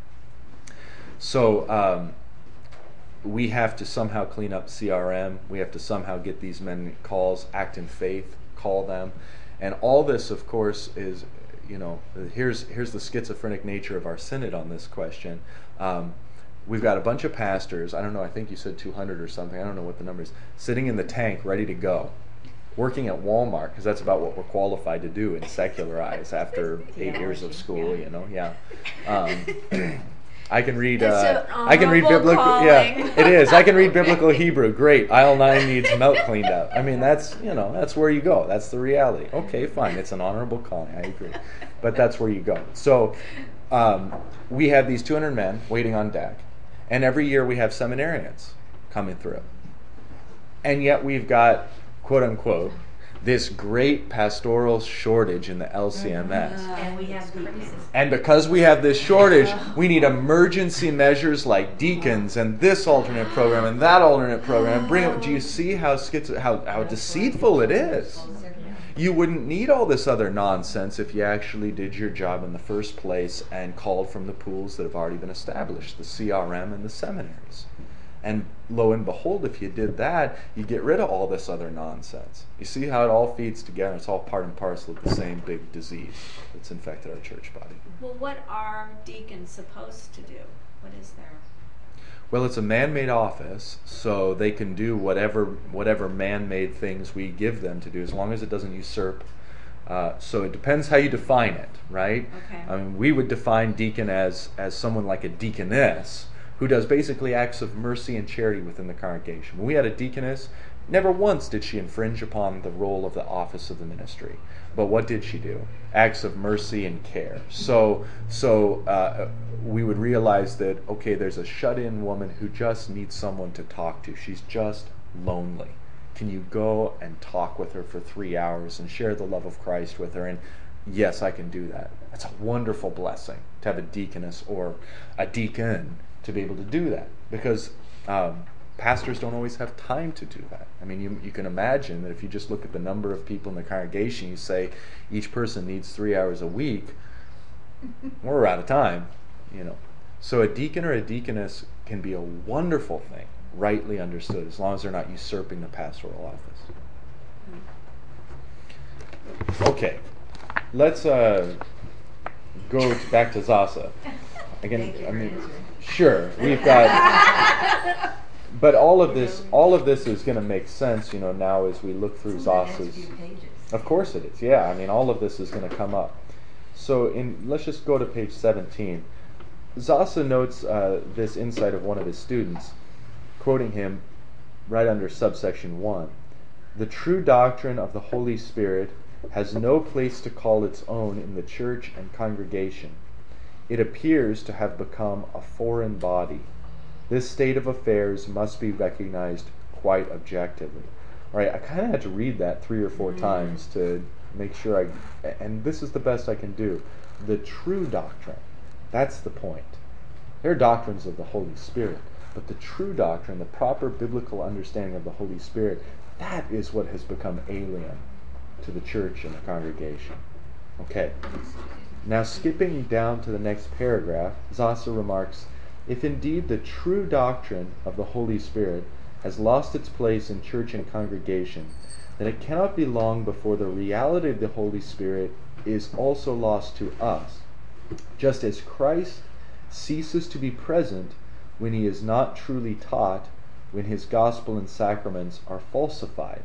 So we have to somehow clean up CRM. We have to somehow get these men calls, act in faith, call them. And all this, of course, is, you know, here's the schizophrenic nature of our synod on this question. We've got a bunch of pastors, I don't know, I think you said 200 or something, I don't know what the number is, sitting in the tank ready to go, working at Walmart, because that's about what we're qualified to do and secularize after 8 years of school, you know, yeah. I can read biblical. Calling. Yeah, it is. I can read biblical Hebrew. Great. Aisle 9 needs milk cleaned up. I mean, that's where you go. That's the reality. Okay, fine. It's an honorable calling. I agree, but that's where you go. So we have these 200 men waiting on deck, and every year we have seminarians coming through, and yet we've got, quote unquote, this great pastoral shortage in the LCMS. And we have deacons. And because we have this shortage, we need emergency measures like deacons and this alternate program and that alternate program. Do you see how deceitful it is? You wouldn't need all this other nonsense if you actually did your job in the first place and called from the pools that have already been established, the CRM and the seminaries. And lo and behold, if you did that, you get rid of all this other nonsense. You see how it all feeds together? It's all part and parcel of the same big disease that's infected our church body. Well, what are deacons supposed to do? What is their... Well, it's a man-made office, so they can do whatever man-made things we give them to do, as long as it doesn't usurp. So it depends how you define it, right? Okay. I mean, we would define deacon as someone like a deaconess, who does basically acts of mercy and charity within the congregation. When we had a deaconess, never once did she infringe upon the role of the office of the ministry. But what did she do? Acts of mercy and care. So we would realize that, okay, there's a shut-in woman who just needs someone to talk to. She's just lonely. Can you go and talk with her for 3 hours and share the love of Christ with her? And yes, I can do that. That's a wonderful blessing to have a deaconess or a deacon to be able to do that, because pastors don't always have time to do that. I mean, you can imagine that if you just look at the number of people in the congregation, you say each person needs 3 hours a week, we're out of time, So a deacon or a deaconess can be a wonderful thing, rightly understood, as long as they're not usurping the pastoral office. Okay, let's go back to Zasa. Again, Thank you for answering. Sure, we've got, but all of this is going to make sense, now as we look through Zasa's. Of course it is. Yeah, I mean, all of this is going to come up. So let's just go to page 17. Zasa notes this insight of one of his students, quoting him right under subsection 1. The true doctrine of the Holy Spirit has no place to call its own in the church and congregation. It appears to have become a foreign body. This state of affairs must be recognized quite objectively. All right, I kind of had to read that 3 or 4 times to make sure and this is the best I can do. The true doctrine, that's the point. There are doctrines of the Holy Spirit, but the true doctrine, the proper biblical understanding of the Holy Spirit, that is what has become alien to the church and the congregation. Okay. Now skipping down to the next paragraph, Zasa remarks, if indeed the true doctrine of the Holy Spirit has lost its place in church and congregation, then it cannot be long before the reality of the Holy Spirit is also lost to us, just as Christ ceases to be present when he is not truly taught, when his gospel and sacraments are falsified.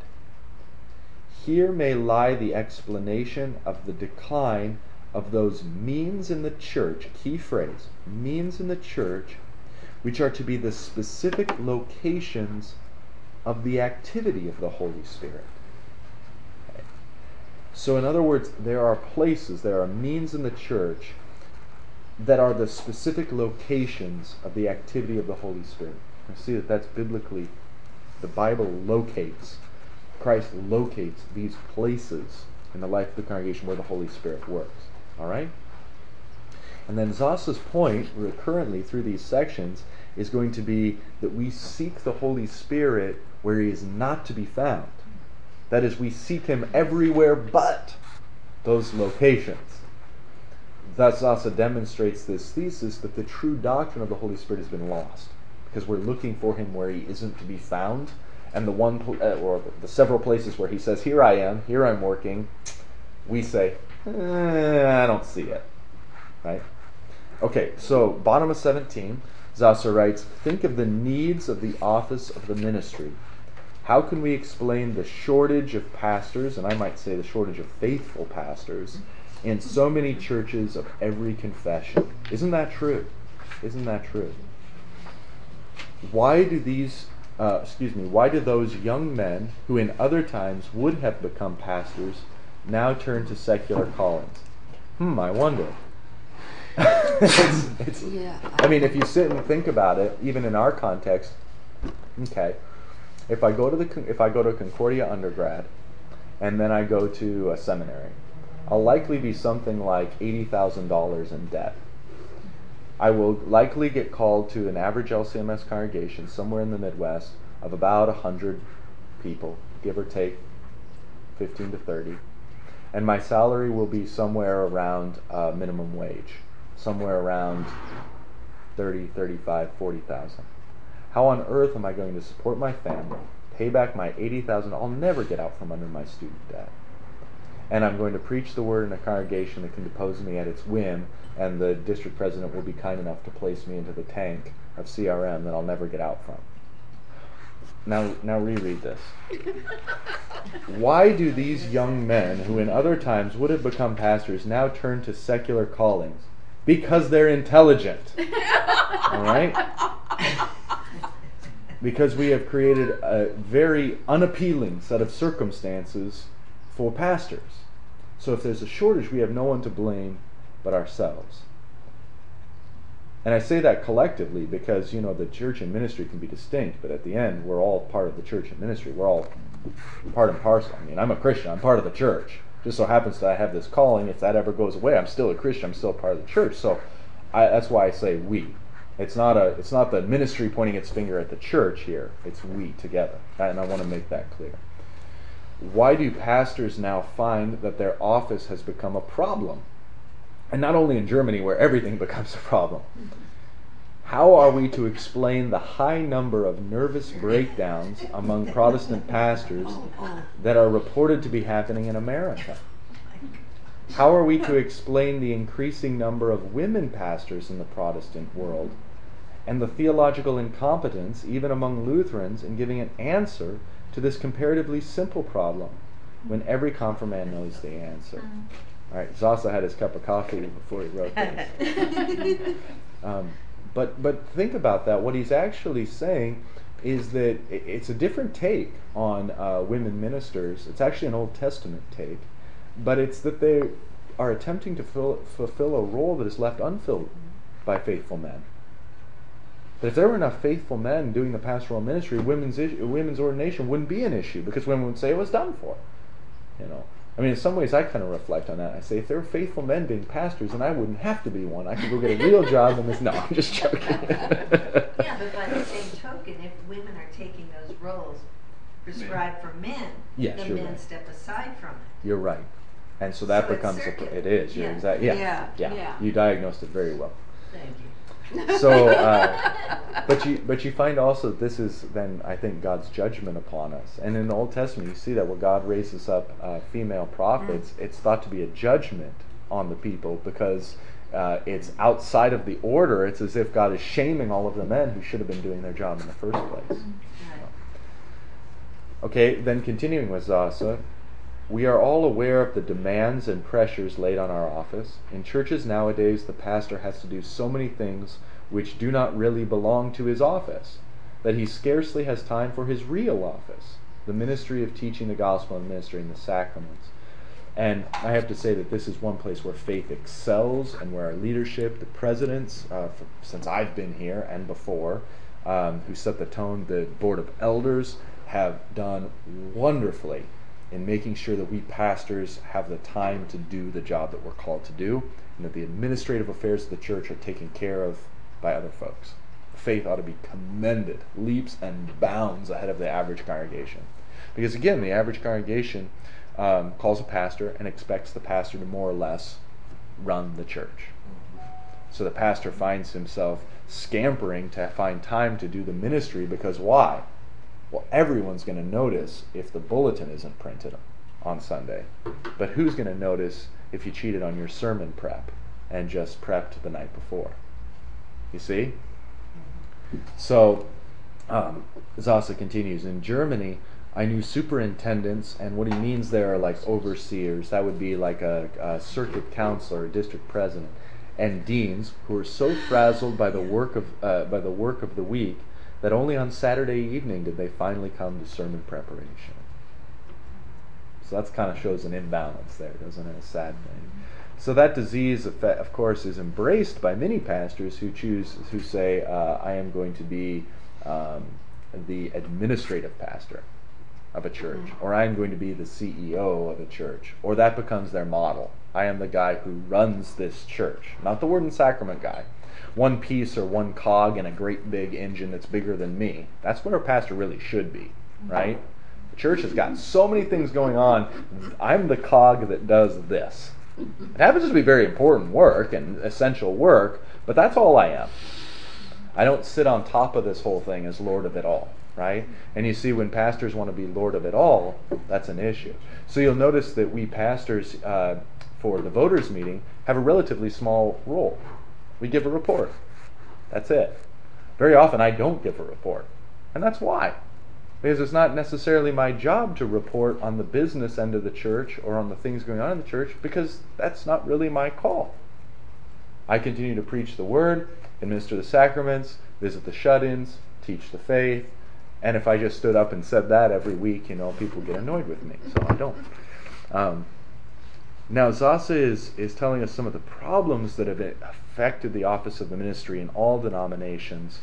Here may lie the explanation of the decline of those means in the church, key phrase, means in the church, which are to be the specific locations of the activity of the Holy Spirit. Okay. So in other words, there are places, there are means in the church that are the specific locations of the activity of the Holy Spirit. You see that that's biblically, the Bible locates, Christ locates these places in the life of the congregation where the Holy Spirit works. All right? And then Zasa's point, recurrently through these sections, is going to be that we seek the Holy Spirit where he is not to be found. That is, we seek him everywhere but those locations. Thus Zasa demonstrates this thesis that the true doctrine of the Holy Spirit has been lost, because we're looking for him where he isn't to be found, and the one or the several places where he says, here I am, here I'm working, we say, I don't see it. Right? Okay, so bottom of 17, Zasa writes, think of the needs of the office of the ministry. How can we explain the shortage of pastors, and I might say the shortage of faithful pastors, in so many churches of every confession? Isn't that true? Isn't that true? Why do those young men who in other times would have become pastors now turn to secular callings? I wonder. I mean, if you sit and think about it, even in our context, okay, if I go to Concordia undergrad and then I go to a seminary, I'll likely be something like $80,000 in debt. I will likely get called to an average LCMS congregation somewhere in the Midwest of about 100 people, give or take 15 to 30. And my salary will be somewhere around minimum wage, somewhere around 30, 35, 40,000. How on earth am I going to support my family, pay back my 80,000? I'll never get out from under my student debt. And I'm going to preach the word in a congregation that can depose me at its whim, and the district president will be kind enough to place me into the tank of CRM that I'll never get out from. Now reread this. Why do these young men, who in other times would have become pastors, now turn to secular callings? Because they're intelligent. All right? Because we have created a very unappealing set of circumstances for pastors. So if there's a shortage, we have no one to blame but ourselves. And I say that collectively because, the church and ministry can be distinct, but at the end, we're all part of the church and ministry. We're all part and parcel. I mean, I'm a Christian. I'm part of the church. Just so happens that I have this calling. If that ever goes away, I'm still a Christian. I'm still part of the church. So that's why I say we. It's not the ministry pointing its finger at the church here. It's we together. And I want to make that clear. Why do pastors now find that their office has become a problem? And not only in Germany, where everything becomes a problem. How are we to explain the high number of nervous breakdowns among Protestant pastors that are reported to be happening in America? How are we to explain the increasing number of women pastors in the Protestant world and the theological incompetence, even among Lutherans, in giving an answer to this comparatively simple problem when every confirmand knows the answer? All right, Zasa had his cup of coffee before he wrote this. But think about that. What he's actually saying is that it's a different take on women ministers. It's actually an Old Testament take, but it's that they are attempting to fulfill a role that is left unfilled by faithful men. But if there were enough faithful men doing the pastoral ministry, women's ordination wouldn't be an issue, because women would say it was done for. You know, I mean, in some ways I kind of reflect on that. I say, if there were faithful men being pastors, then I wouldn't have to be one. I could go get a real job in this. No, I'm just joking. Yeah, but by the same token, if women are taking those roles prescribed for men, Yes, the you're men right. step aside from it. You're right. And so that So it's becomes circular. it is. You're Yeah. exactly. Yeah. Yeah. You diagnosed it very well. Thank you. So, but you find also this is then, I think, God's judgment upon us. And in the Old Testament, you see that when God raises up female prophets, it's thought to be a judgment on the people, because it's outside of the order. It's as if God is shaming all of the men who should have been doing their job in the first place. Okay, then continuing with Zasa, we are all aware of the demands and pressures laid on our office. In churches nowadays, the pastor has to do so many things which do not really belong to his office, that he scarcely has time for his real office, the ministry of teaching the gospel and ministering the sacraments. And I have to say that this is one place where faith excels, and where our leadership, the presidents, since I've been here and before, who set the tone, the board of elders, have done wonderfully in making sure that we pastors have the time to do the job that we're called to do, and that the administrative affairs of the church are taken care of by other folks. Faith ought to be commended, leaps and bounds ahead of the average congregation. Because again, the average congregation calls a pastor and expects the pastor to more or less run the church. So the pastor finds himself scampering to find time to do the ministry, because why? Well, everyone's going to notice if the bulletin isn't printed on Sunday. But who's going to notice if you cheated on your sermon prep and just prepped the night before? You see? So, Zasa continues, in Germany, I knew superintendents, and what he means there are like overseers. That would be like a circuit counselor, a district president, and deans who are so frazzled by the work of the week that only on Saturday evening did they finally come to sermon preparation. So that kind of shows an imbalance there, doesn't it? A sad thing. So that disease, of course, is embraced by many pastors who say, I am going to be the administrative pastor of a church, or I am going to be the CEO of a church, or that becomes their model. I am the guy who runs this church, not the word and sacrament guy. One piece or one cog in a great big engine that's bigger than me. That's what a pastor really should be, right? The church has got so many things going on. I'm the cog that does this. It happens to be very important work and essential work, but that's all I am. I don't sit on top of this whole thing as Lord of it all, right? And you see, when pastors want to be Lord of it all, that's an issue. So you'll notice that we pastors, for the voters' meeting, have a relatively small role. We give a report. That's it. Very often I don't give a report. And that's why. Because it's not necessarily my job to report on the business end of the church or on the things going on in the church, because that's not really my call. I continue to preach the word, administer the sacraments, visit the shut-ins, teach the faith, and if I just stood up and said that every week, people get annoyed with me, so I don't. Now, Zasa is telling us some of the problems that have affected the office of the ministry in all denominations,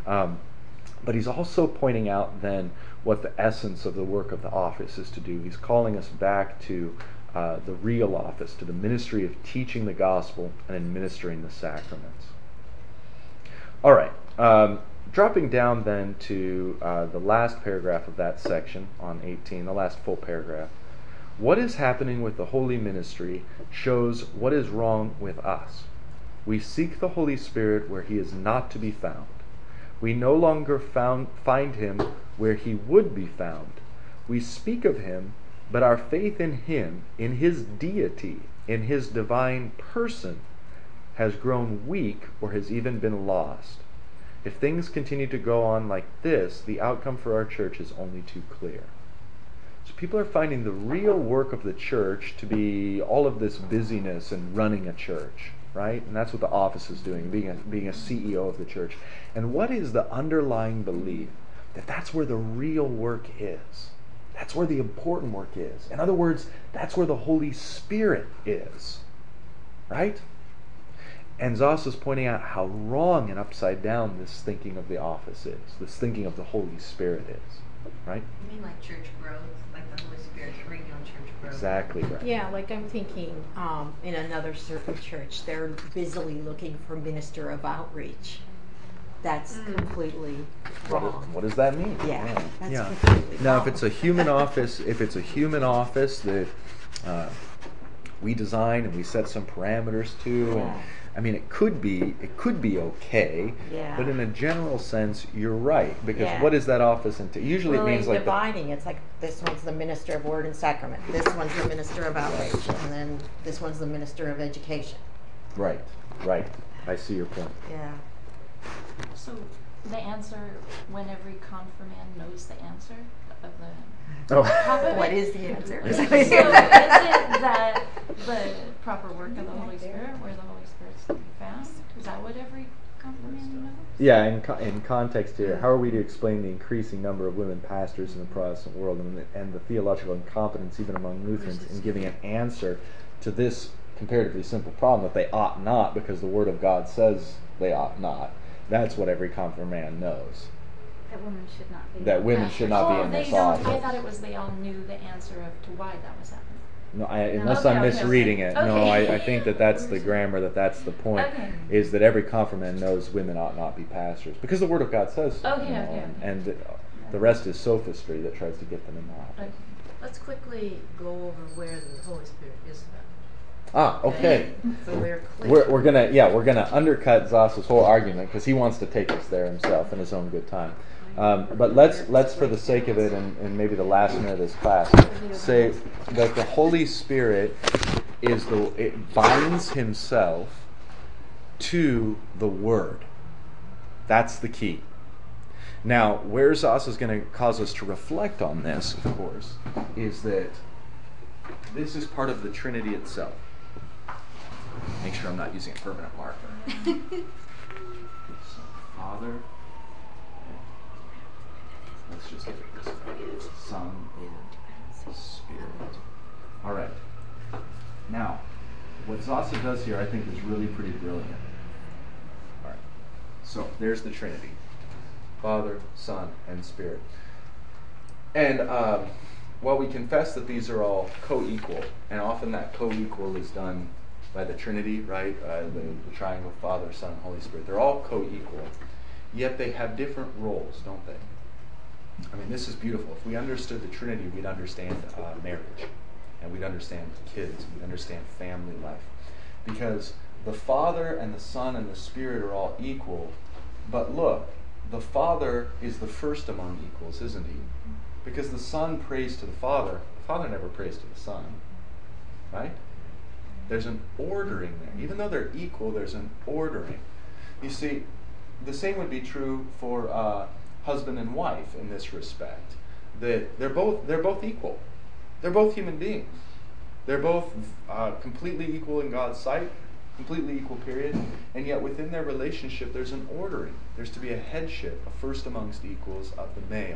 but he's also pointing out then what the essence of the work of the office is to do. He's calling us back to the real office, to the ministry of teaching the gospel and administering the sacraments. All right. Dropping down then to the last paragraph of that section on 18, the last full paragraph. What is happening with the holy ministry shows what is wrong with us. We seek the Holy Spirit where he is not to be found. We no longer find him where he would be found. We speak of him, but our faith in him, in his deity, in his divine person, has grown weak or has even been lost. If things continue to go on like this, the outcome for our church is only too clear. So people are finding the real work of the church to be all of this busyness and running a church, right? And that's what the office is doing, being a CEO of the church. And what is the underlying belief? That that's where the real work is. That's where the important work is. In other words, that's where the Holy Spirit is, right? And Zoss is pointing out how wrong and upside down this thinking of the office is, this thinking of the Holy Spirit is, right? You mean like church growth, like the Holy Spirit bringing on church growth? Exactly right. Yeah, like I'm thinking in another certain church, they're busily looking for minister of outreach. That's completely wrong. What does that mean? Yeah, that's completely Now, wrong. if it's a human office, that we design and we set some parameters to, and I mean, it could be okay, but in a general sense, you're right, because what does that office entail? Usually, it means like dividing. It's like this one's the minister of word and sacrament. This one's the minister of outreach, and then this one's the minister of education. Right. I see your point. Yeah. So the answer, when every confirmand knows the answer of the Oh. topic? What is the answer? So is it that the proper work of the Holy Spirit, where the Holy Spirit's to be found? Is that what every confirmand knows? Yeah, in context here, how are we to explain the increasing number of women pastors in the Protestant world and the theological incompetence even among Lutherans in giving an answer to this comparatively simple problem that they ought not because the Word of God says they ought not? That's what every confirmand knows. That women should not be. That women should not be in this office. I thought it was they all knew the answer to why that was happening. No, unless I'm misreading it. No, I think that's the grammar, that's the point, is that every confirmand knows women ought not be pastors. Because the Word of God says so. And the rest is sophistry that tries to get them in the office. Let's quickly go over where the Holy Spirit is found. Okay. So we're clear. We're gonna undercut Zoss's whole argument because he wants to take us there himself in his own good time. But let's for the sake of it and maybe the last minute of this class say that the Holy Spirit it binds himself to the Word. That's the key. Now, where Zoss is going to cause us to reflect on this, of course, is that this is part of the Trinity itself. Make sure I'm not using a permanent marker. So, Father, let's just get it this way. Son and Spirit. All right. Now, what Zossa does here, I think, is really pretty brilliant. All right. So there's the Trinity: Father, Son, and Spirit. And while we confess that these are all co-equal, and often that co-equal is done by the Trinity, right? The triangle, Father, Son, Holy Spirit. They're all co-equal, yet they have different roles, don't they? I mean, this is beautiful. If we understood the Trinity, we'd understand marriage, and we'd understand kids, we'd understand family life. Because the Father and the Son and the Spirit are all equal, but look, the Father is the first among equals, isn't he? Because the Son prays to the Father never prays to the Son, right? There's an ordering there. Even though they're equal, there's an ordering. You see, the same would be true for husband and wife in this respect. That they're both equal. They're both human beings. They're both completely equal in God's sight, completely equal, period. And yet within their relationship, there's an ordering. There's to be a headship, a first amongst equals of the male,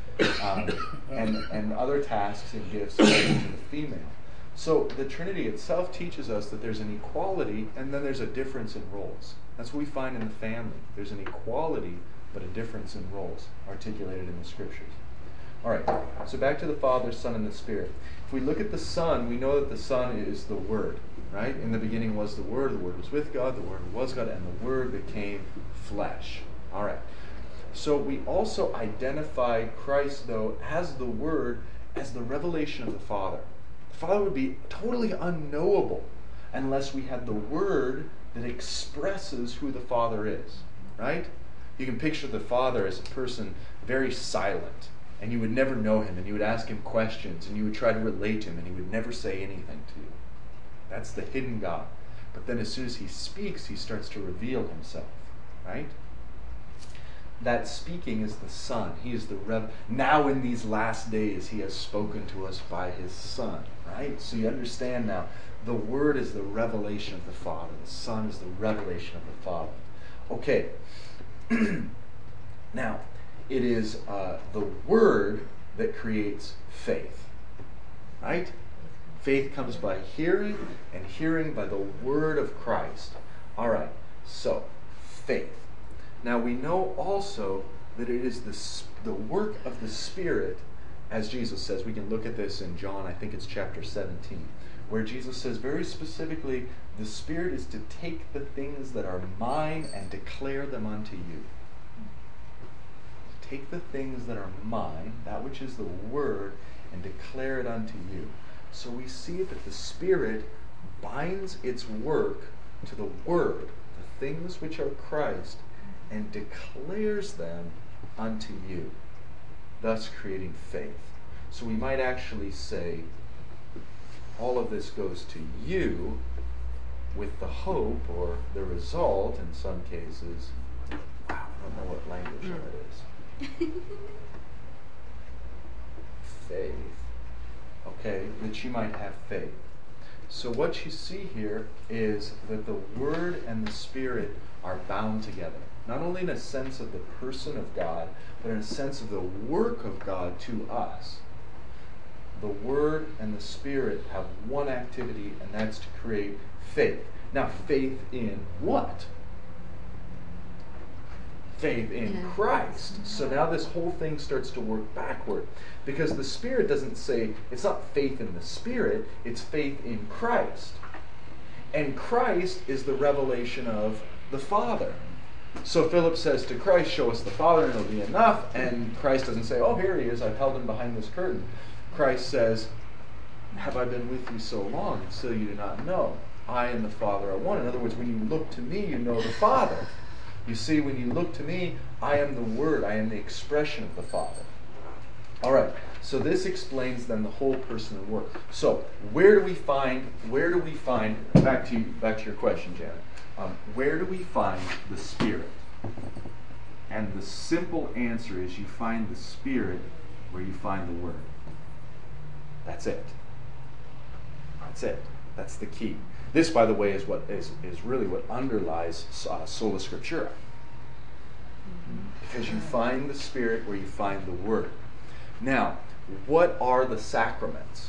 and other tasks and gifts to the female. So the Trinity itself teaches us that there's an equality and then there's a difference in roles. That's what we find in the family. There's an equality but a difference in roles articulated in the Scriptures. All right, so back to the Father, Son, and the Spirit. If we look at the Son, we know that the Son is the Word, right? In the beginning was the Word was with God, the Word was God, and the Word became flesh. All right. So we also identify Christ, though, as the Word, as the revelation of the Father. The Father would be totally unknowable unless we had the Word that expresses who the Father is, right? You can picture the Father as a person very silent, and you would never know him, and you would ask him questions, and you would try to relate to him, and he would never say anything to you. That's the hidden God. But then as soon as he speaks, he starts to reveal himself, right? That speaking is the Son. He is the now in these last days, he has spoken to us by his Son, right? So you understand now, the Word is the revelation of the Father. The Son is the revelation of the Father. Okay. Now, it is the Word that creates faith, right? Faith comes by hearing, and hearing by the Word of Christ. All right, so faith. Now we know also that it is the work of the Spirit, as Jesus says. We can look at this in John, I think it's chapter 17, where Jesus says very specifically, the Spirit is to take the things that are mine and declare them unto you. Take the things that are mine, that which is the Word, and declare it unto you. So we see that the Spirit binds its work to the Word, the things which are Christ, and declares them unto you, thus creating faith. So we might actually say, all of this goes to you with the hope, or the result in some cases, wow, I don't know what language that is. Faith. Okay, that you might have faith. So what you see here is that the Word and the Spirit are bound together. Not only in a sense of the person of God, but in a sense of the work of God to us. The Word and the Spirit have one activity, and that's to create faith. Now, faith in what? Faith in Christ. So now this whole thing starts to work backward, because the Spirit doesn't say, it's not faith in the Spirit, it's faith in Christ. And Christ is the revelation of the Father. So Philip says to Christ, show us the Father and it'll be enough. And Christ doesn't say, oh, here he is, I've held him behind this curtain. Christ says, have I been with you so long, and still you do not know? I and the Father are one. In other words, when you look to me, you know the Father. You see, when you look to me, I am the Word, I am the expression of the Father. All right, so this explains then the whole person and work. So where do we find, back to your question, Janet, where do we find the Spirit? And the simple answer is you find the Spirit where you find the Word. That's it. That's it. That's the key. This, by the way, is what is really what underlies sola scriptura. Because you find the Spirit where you find the Word. Now, what are the sacraments?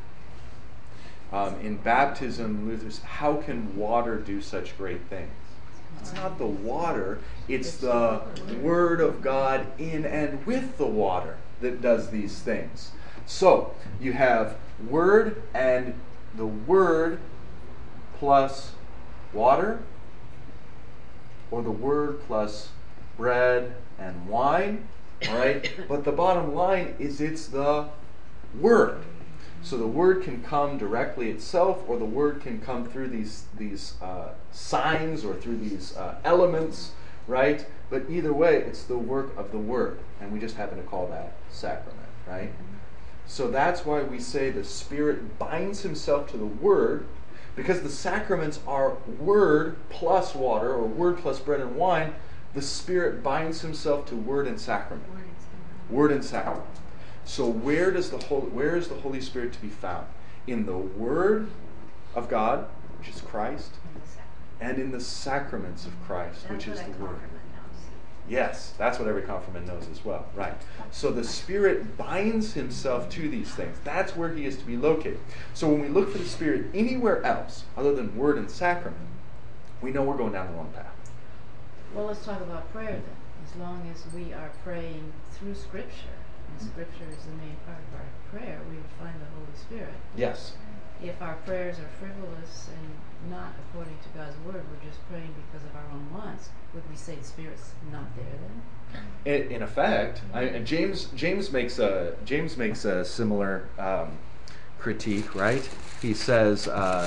In baptism, Luther's, how can water do such great things? It's not the water, it's the Word of God in and with the water that does these things. So, you have Word, and the Word plus water, or the Word plus bread and wine, all right? But the bottom line is it's the Word. So the Word can come directly itself, or the Word can come through these signs or through these elements, right? But either way, it's the work of the Word, and we just happen to call that sacrament, right? So that's why we say the Spirit binds himself to the Word, because the sacraments are Word plus water, or Word plus bread and wine. The Spirit binds himself to Word and sacrament. Word and sacrament. So where is the Holy Spirit to be found? In the Word of God, which is Christ, and in the sacraments of Christ, which is the Word. Yes, that's what every confirmand knows as well. Right. So the Spirit binds himself to these things. That's where he is to be located. So when we look for the Spirit anywhere else, other than Word and sacrament, we know we're going down the wrong path. Well, let's talk about prayer then. As long as we are praying through Scripture, and Scripture is the main part of our prayer, we would find the Holy Spirit. Yes. If our prayers are frivolous and not according to God's Word, we're just praying because of our own wants, would we say the Spirit's not there then? In effect, James makes a similar critique, right? He says,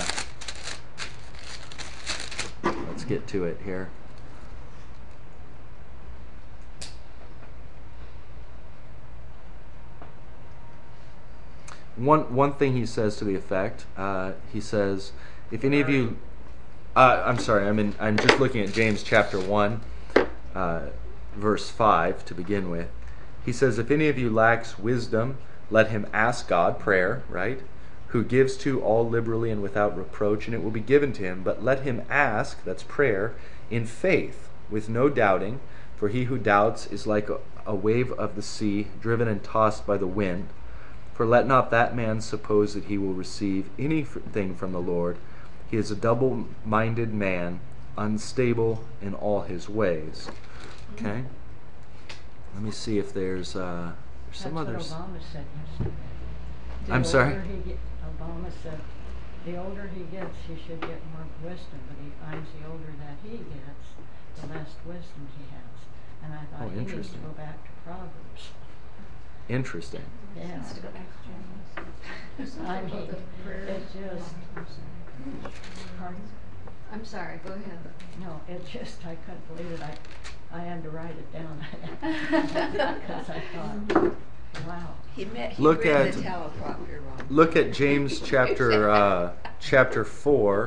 let's get to it here. One thing he says to the effect, he says, if any of you, I'm sorry, I'm just looking at James chapter 1, verse 5 to begin with. He says, if any of you lacks wisdom, let him ask God, prayer, right? Who gives to all liberally and without reproach, and it will be given to him. But let him ask, that's prayer, in faith, with no doubting. For he who doubts is like a wave of the sea, driven and tossed by the wind. For let not that man suppose that he will receive anything from the Lord. He is a double-minded man, unstable in all his ways. Okay? Let me see if there's some others. That's what Obama said yesterday. I'm sorry? Obama said the older he gets, he should get more wisdom, but he finds the older that he gets, the less wisdom he has. And I thought he needs to go back to Proverbs. Interesting. Yeah. I mean, it just... Pardon? I'm sorry, go ahead. No, it just, I couldn't believe it. I had to write it down because I thought, wow. He Look read at- the teleprompter wrong. Look at James chapter 4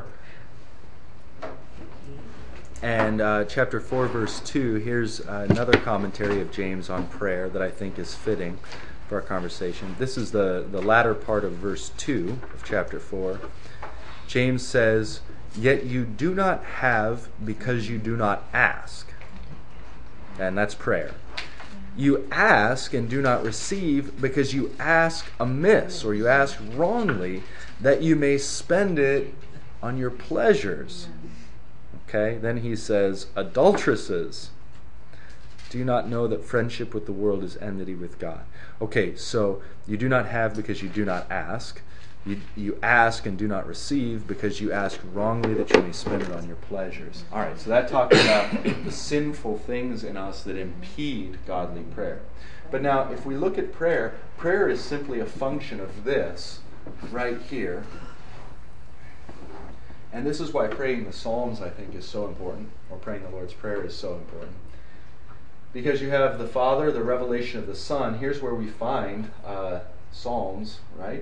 and chapter 4 verse 2. Here's another commentary of James on prayer that I think is fitting for our conversation. This is the latter part of verse 2 of chapter 4. James says, "Yet you do not have because you do not ask." And that's prayer. You ask and do not receive because you ask amiss, or you ask wrongly, that you may spend it on your pleasures. Okay, then he says, adulteresses, do you not know that friendship with the world is enmity with God? Okay, so you do not have because you do not ask. You ask and do not receive because you ask wrongly that you may spend it on your pleasures. All right, so that talks about the sinful things in us that impede godly prayer. But now, if we look at prayer, prayer is simply a function of this right here. And this is why praying the Psalms, I think, is so important, or praying the Lord's Prayer is so important. Because you have the Father, the revelation of the Son. Here's where we find Psalms, right?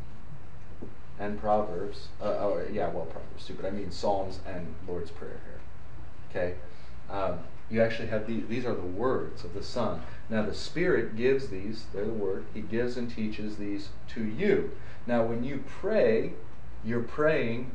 And Proverbs. Proverbs too, but I mean Psalms and Lord's Prayer here. Okay? You actually have these are the words of the Son. Now the Spirit gives these, they're the Word, He gives and teaches these to you. Now when you pray, you're praying,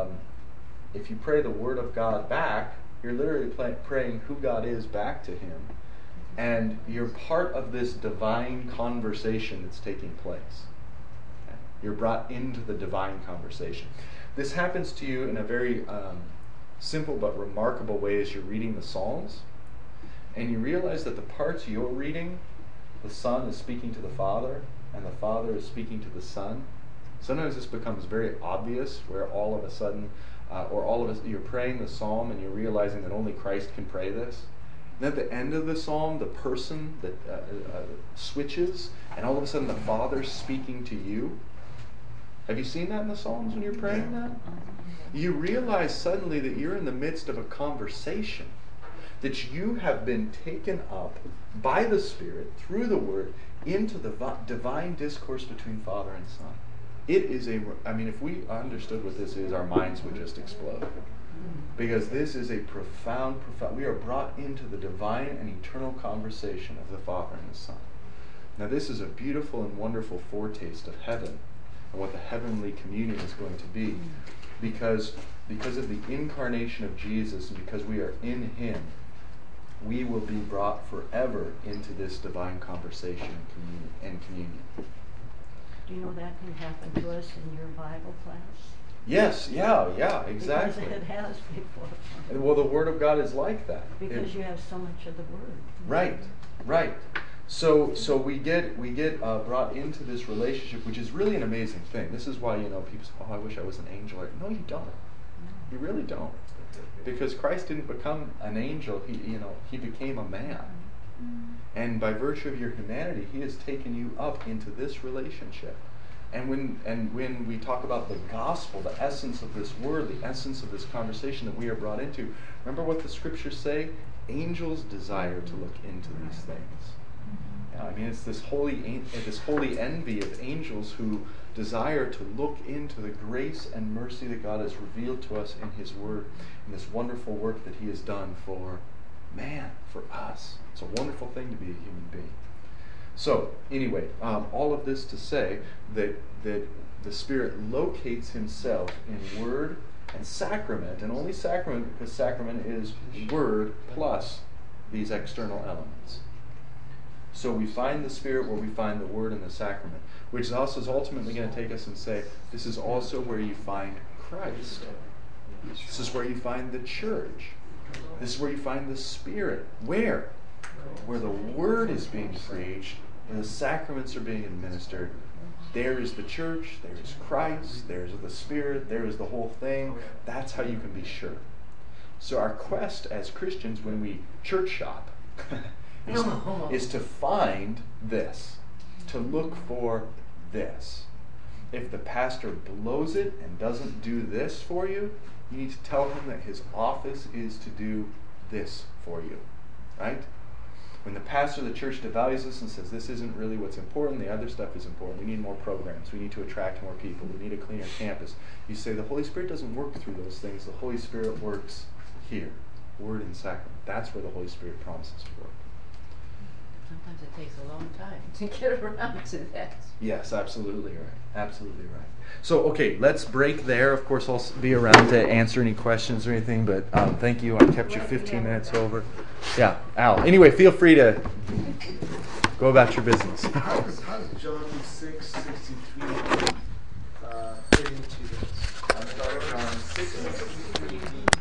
if you pray the Word of God back, you're literally praying who God is back to Him. And you're part of this divine conversation that's taking place. Okay? You're brought into the divine conversation. This happens to you in a very simple but remarkable way as you're reading the Psalms. And you realize that the parts you're reading, the Son is speaking to the Father, and the Father is speaking to the Son. Sometimes this becomes very obvious, where all of a sudden, you're praying the Psalm and you're realizing that only Christ can pray this. And at the end of the Psalm, the person that switches, and all of a sudden the Father's speaking to you. Have you seen that in the Psalms when you're praying that? You realize suddenly that you're in the midst of a conversation, that you have been taken up by the Spirit, through the Word, into the divine discourse between Father and Son. It is if we understood what this is, our minds would just explode. Because this is a profound, we are brought into the divine and eternal conversation of the Father and the Son. Now this is a beautiful and wonderful foretaste of heaven, and what the heavenly communion is going to be. Because of the incarnation of Jesus, and because we are in Him, we will be brought forever into this divine conversation and communion. Do you know that can happen to us in your Bible class? Yes, yeah, exactly. Because it has before. Well, the Word of God is like that. Because you have so much of the Word. Right. So we get brought into this relationship, which is really an amazing thing. This is why people say, "Oh, I wish I was an angel." No, you don't. You really don't, because Christ didn't become an angel. He became a man, and by virtue of your humanity, He has taken you up into this relationship. And when we talk about the gospel, the essence of this word, the essence of this conversation that we are brought into, remember what the scriptures say? Angels desire to look into these things. It's this holy envy of angels who desire to look into the grace and mercy that God has revealed to us in His Word, and this wonderful work that He has done for man, for us. It's a wonderful thing to be a human being. So, anyway, all of this to say that the Spirit locates Himself in Word and Sacrament, and only Sacrament because Sacrament is Word plus these external elements. So we find the Spirit where we find the Word and the Sacrament, which also is ultimately going to take us and say, this is also where you find Christ. This is where you find the church. This is where you find the Spirit. Where? Where the Word is being preached, where the sacraments are being administered. There is the church, there is Christ, there is the Spirit, there is the whole thing. That's how you can be sure. So our quest as Christians when we church shop is to find this, to look for this. If the pastor blows it and doesn't do this for you, you need to tell him that his office is to do this for you, right? When the pastor of the church devalues us and says this isn't really what's important, the other stuff is important, we need more programs, we need to attract more people, we need a cleaner campus, you say the Holy Spirit doesn't work through those things, the Holy Spirit works here, Word and Sacrament. That's where the Holy Spirit promises to work. Sometimes it takes a long time to get around to that. Yes, absolutely right. Absolutely right. So, okay, let's break there. Of course, I'll be around to answer any questions or anything, but thank you. I kept you 15 minutes over. Yeah, Al. Anyway, feel free to go about your business. How does John 6:63 fit into this? I'm sorry, John 6:63.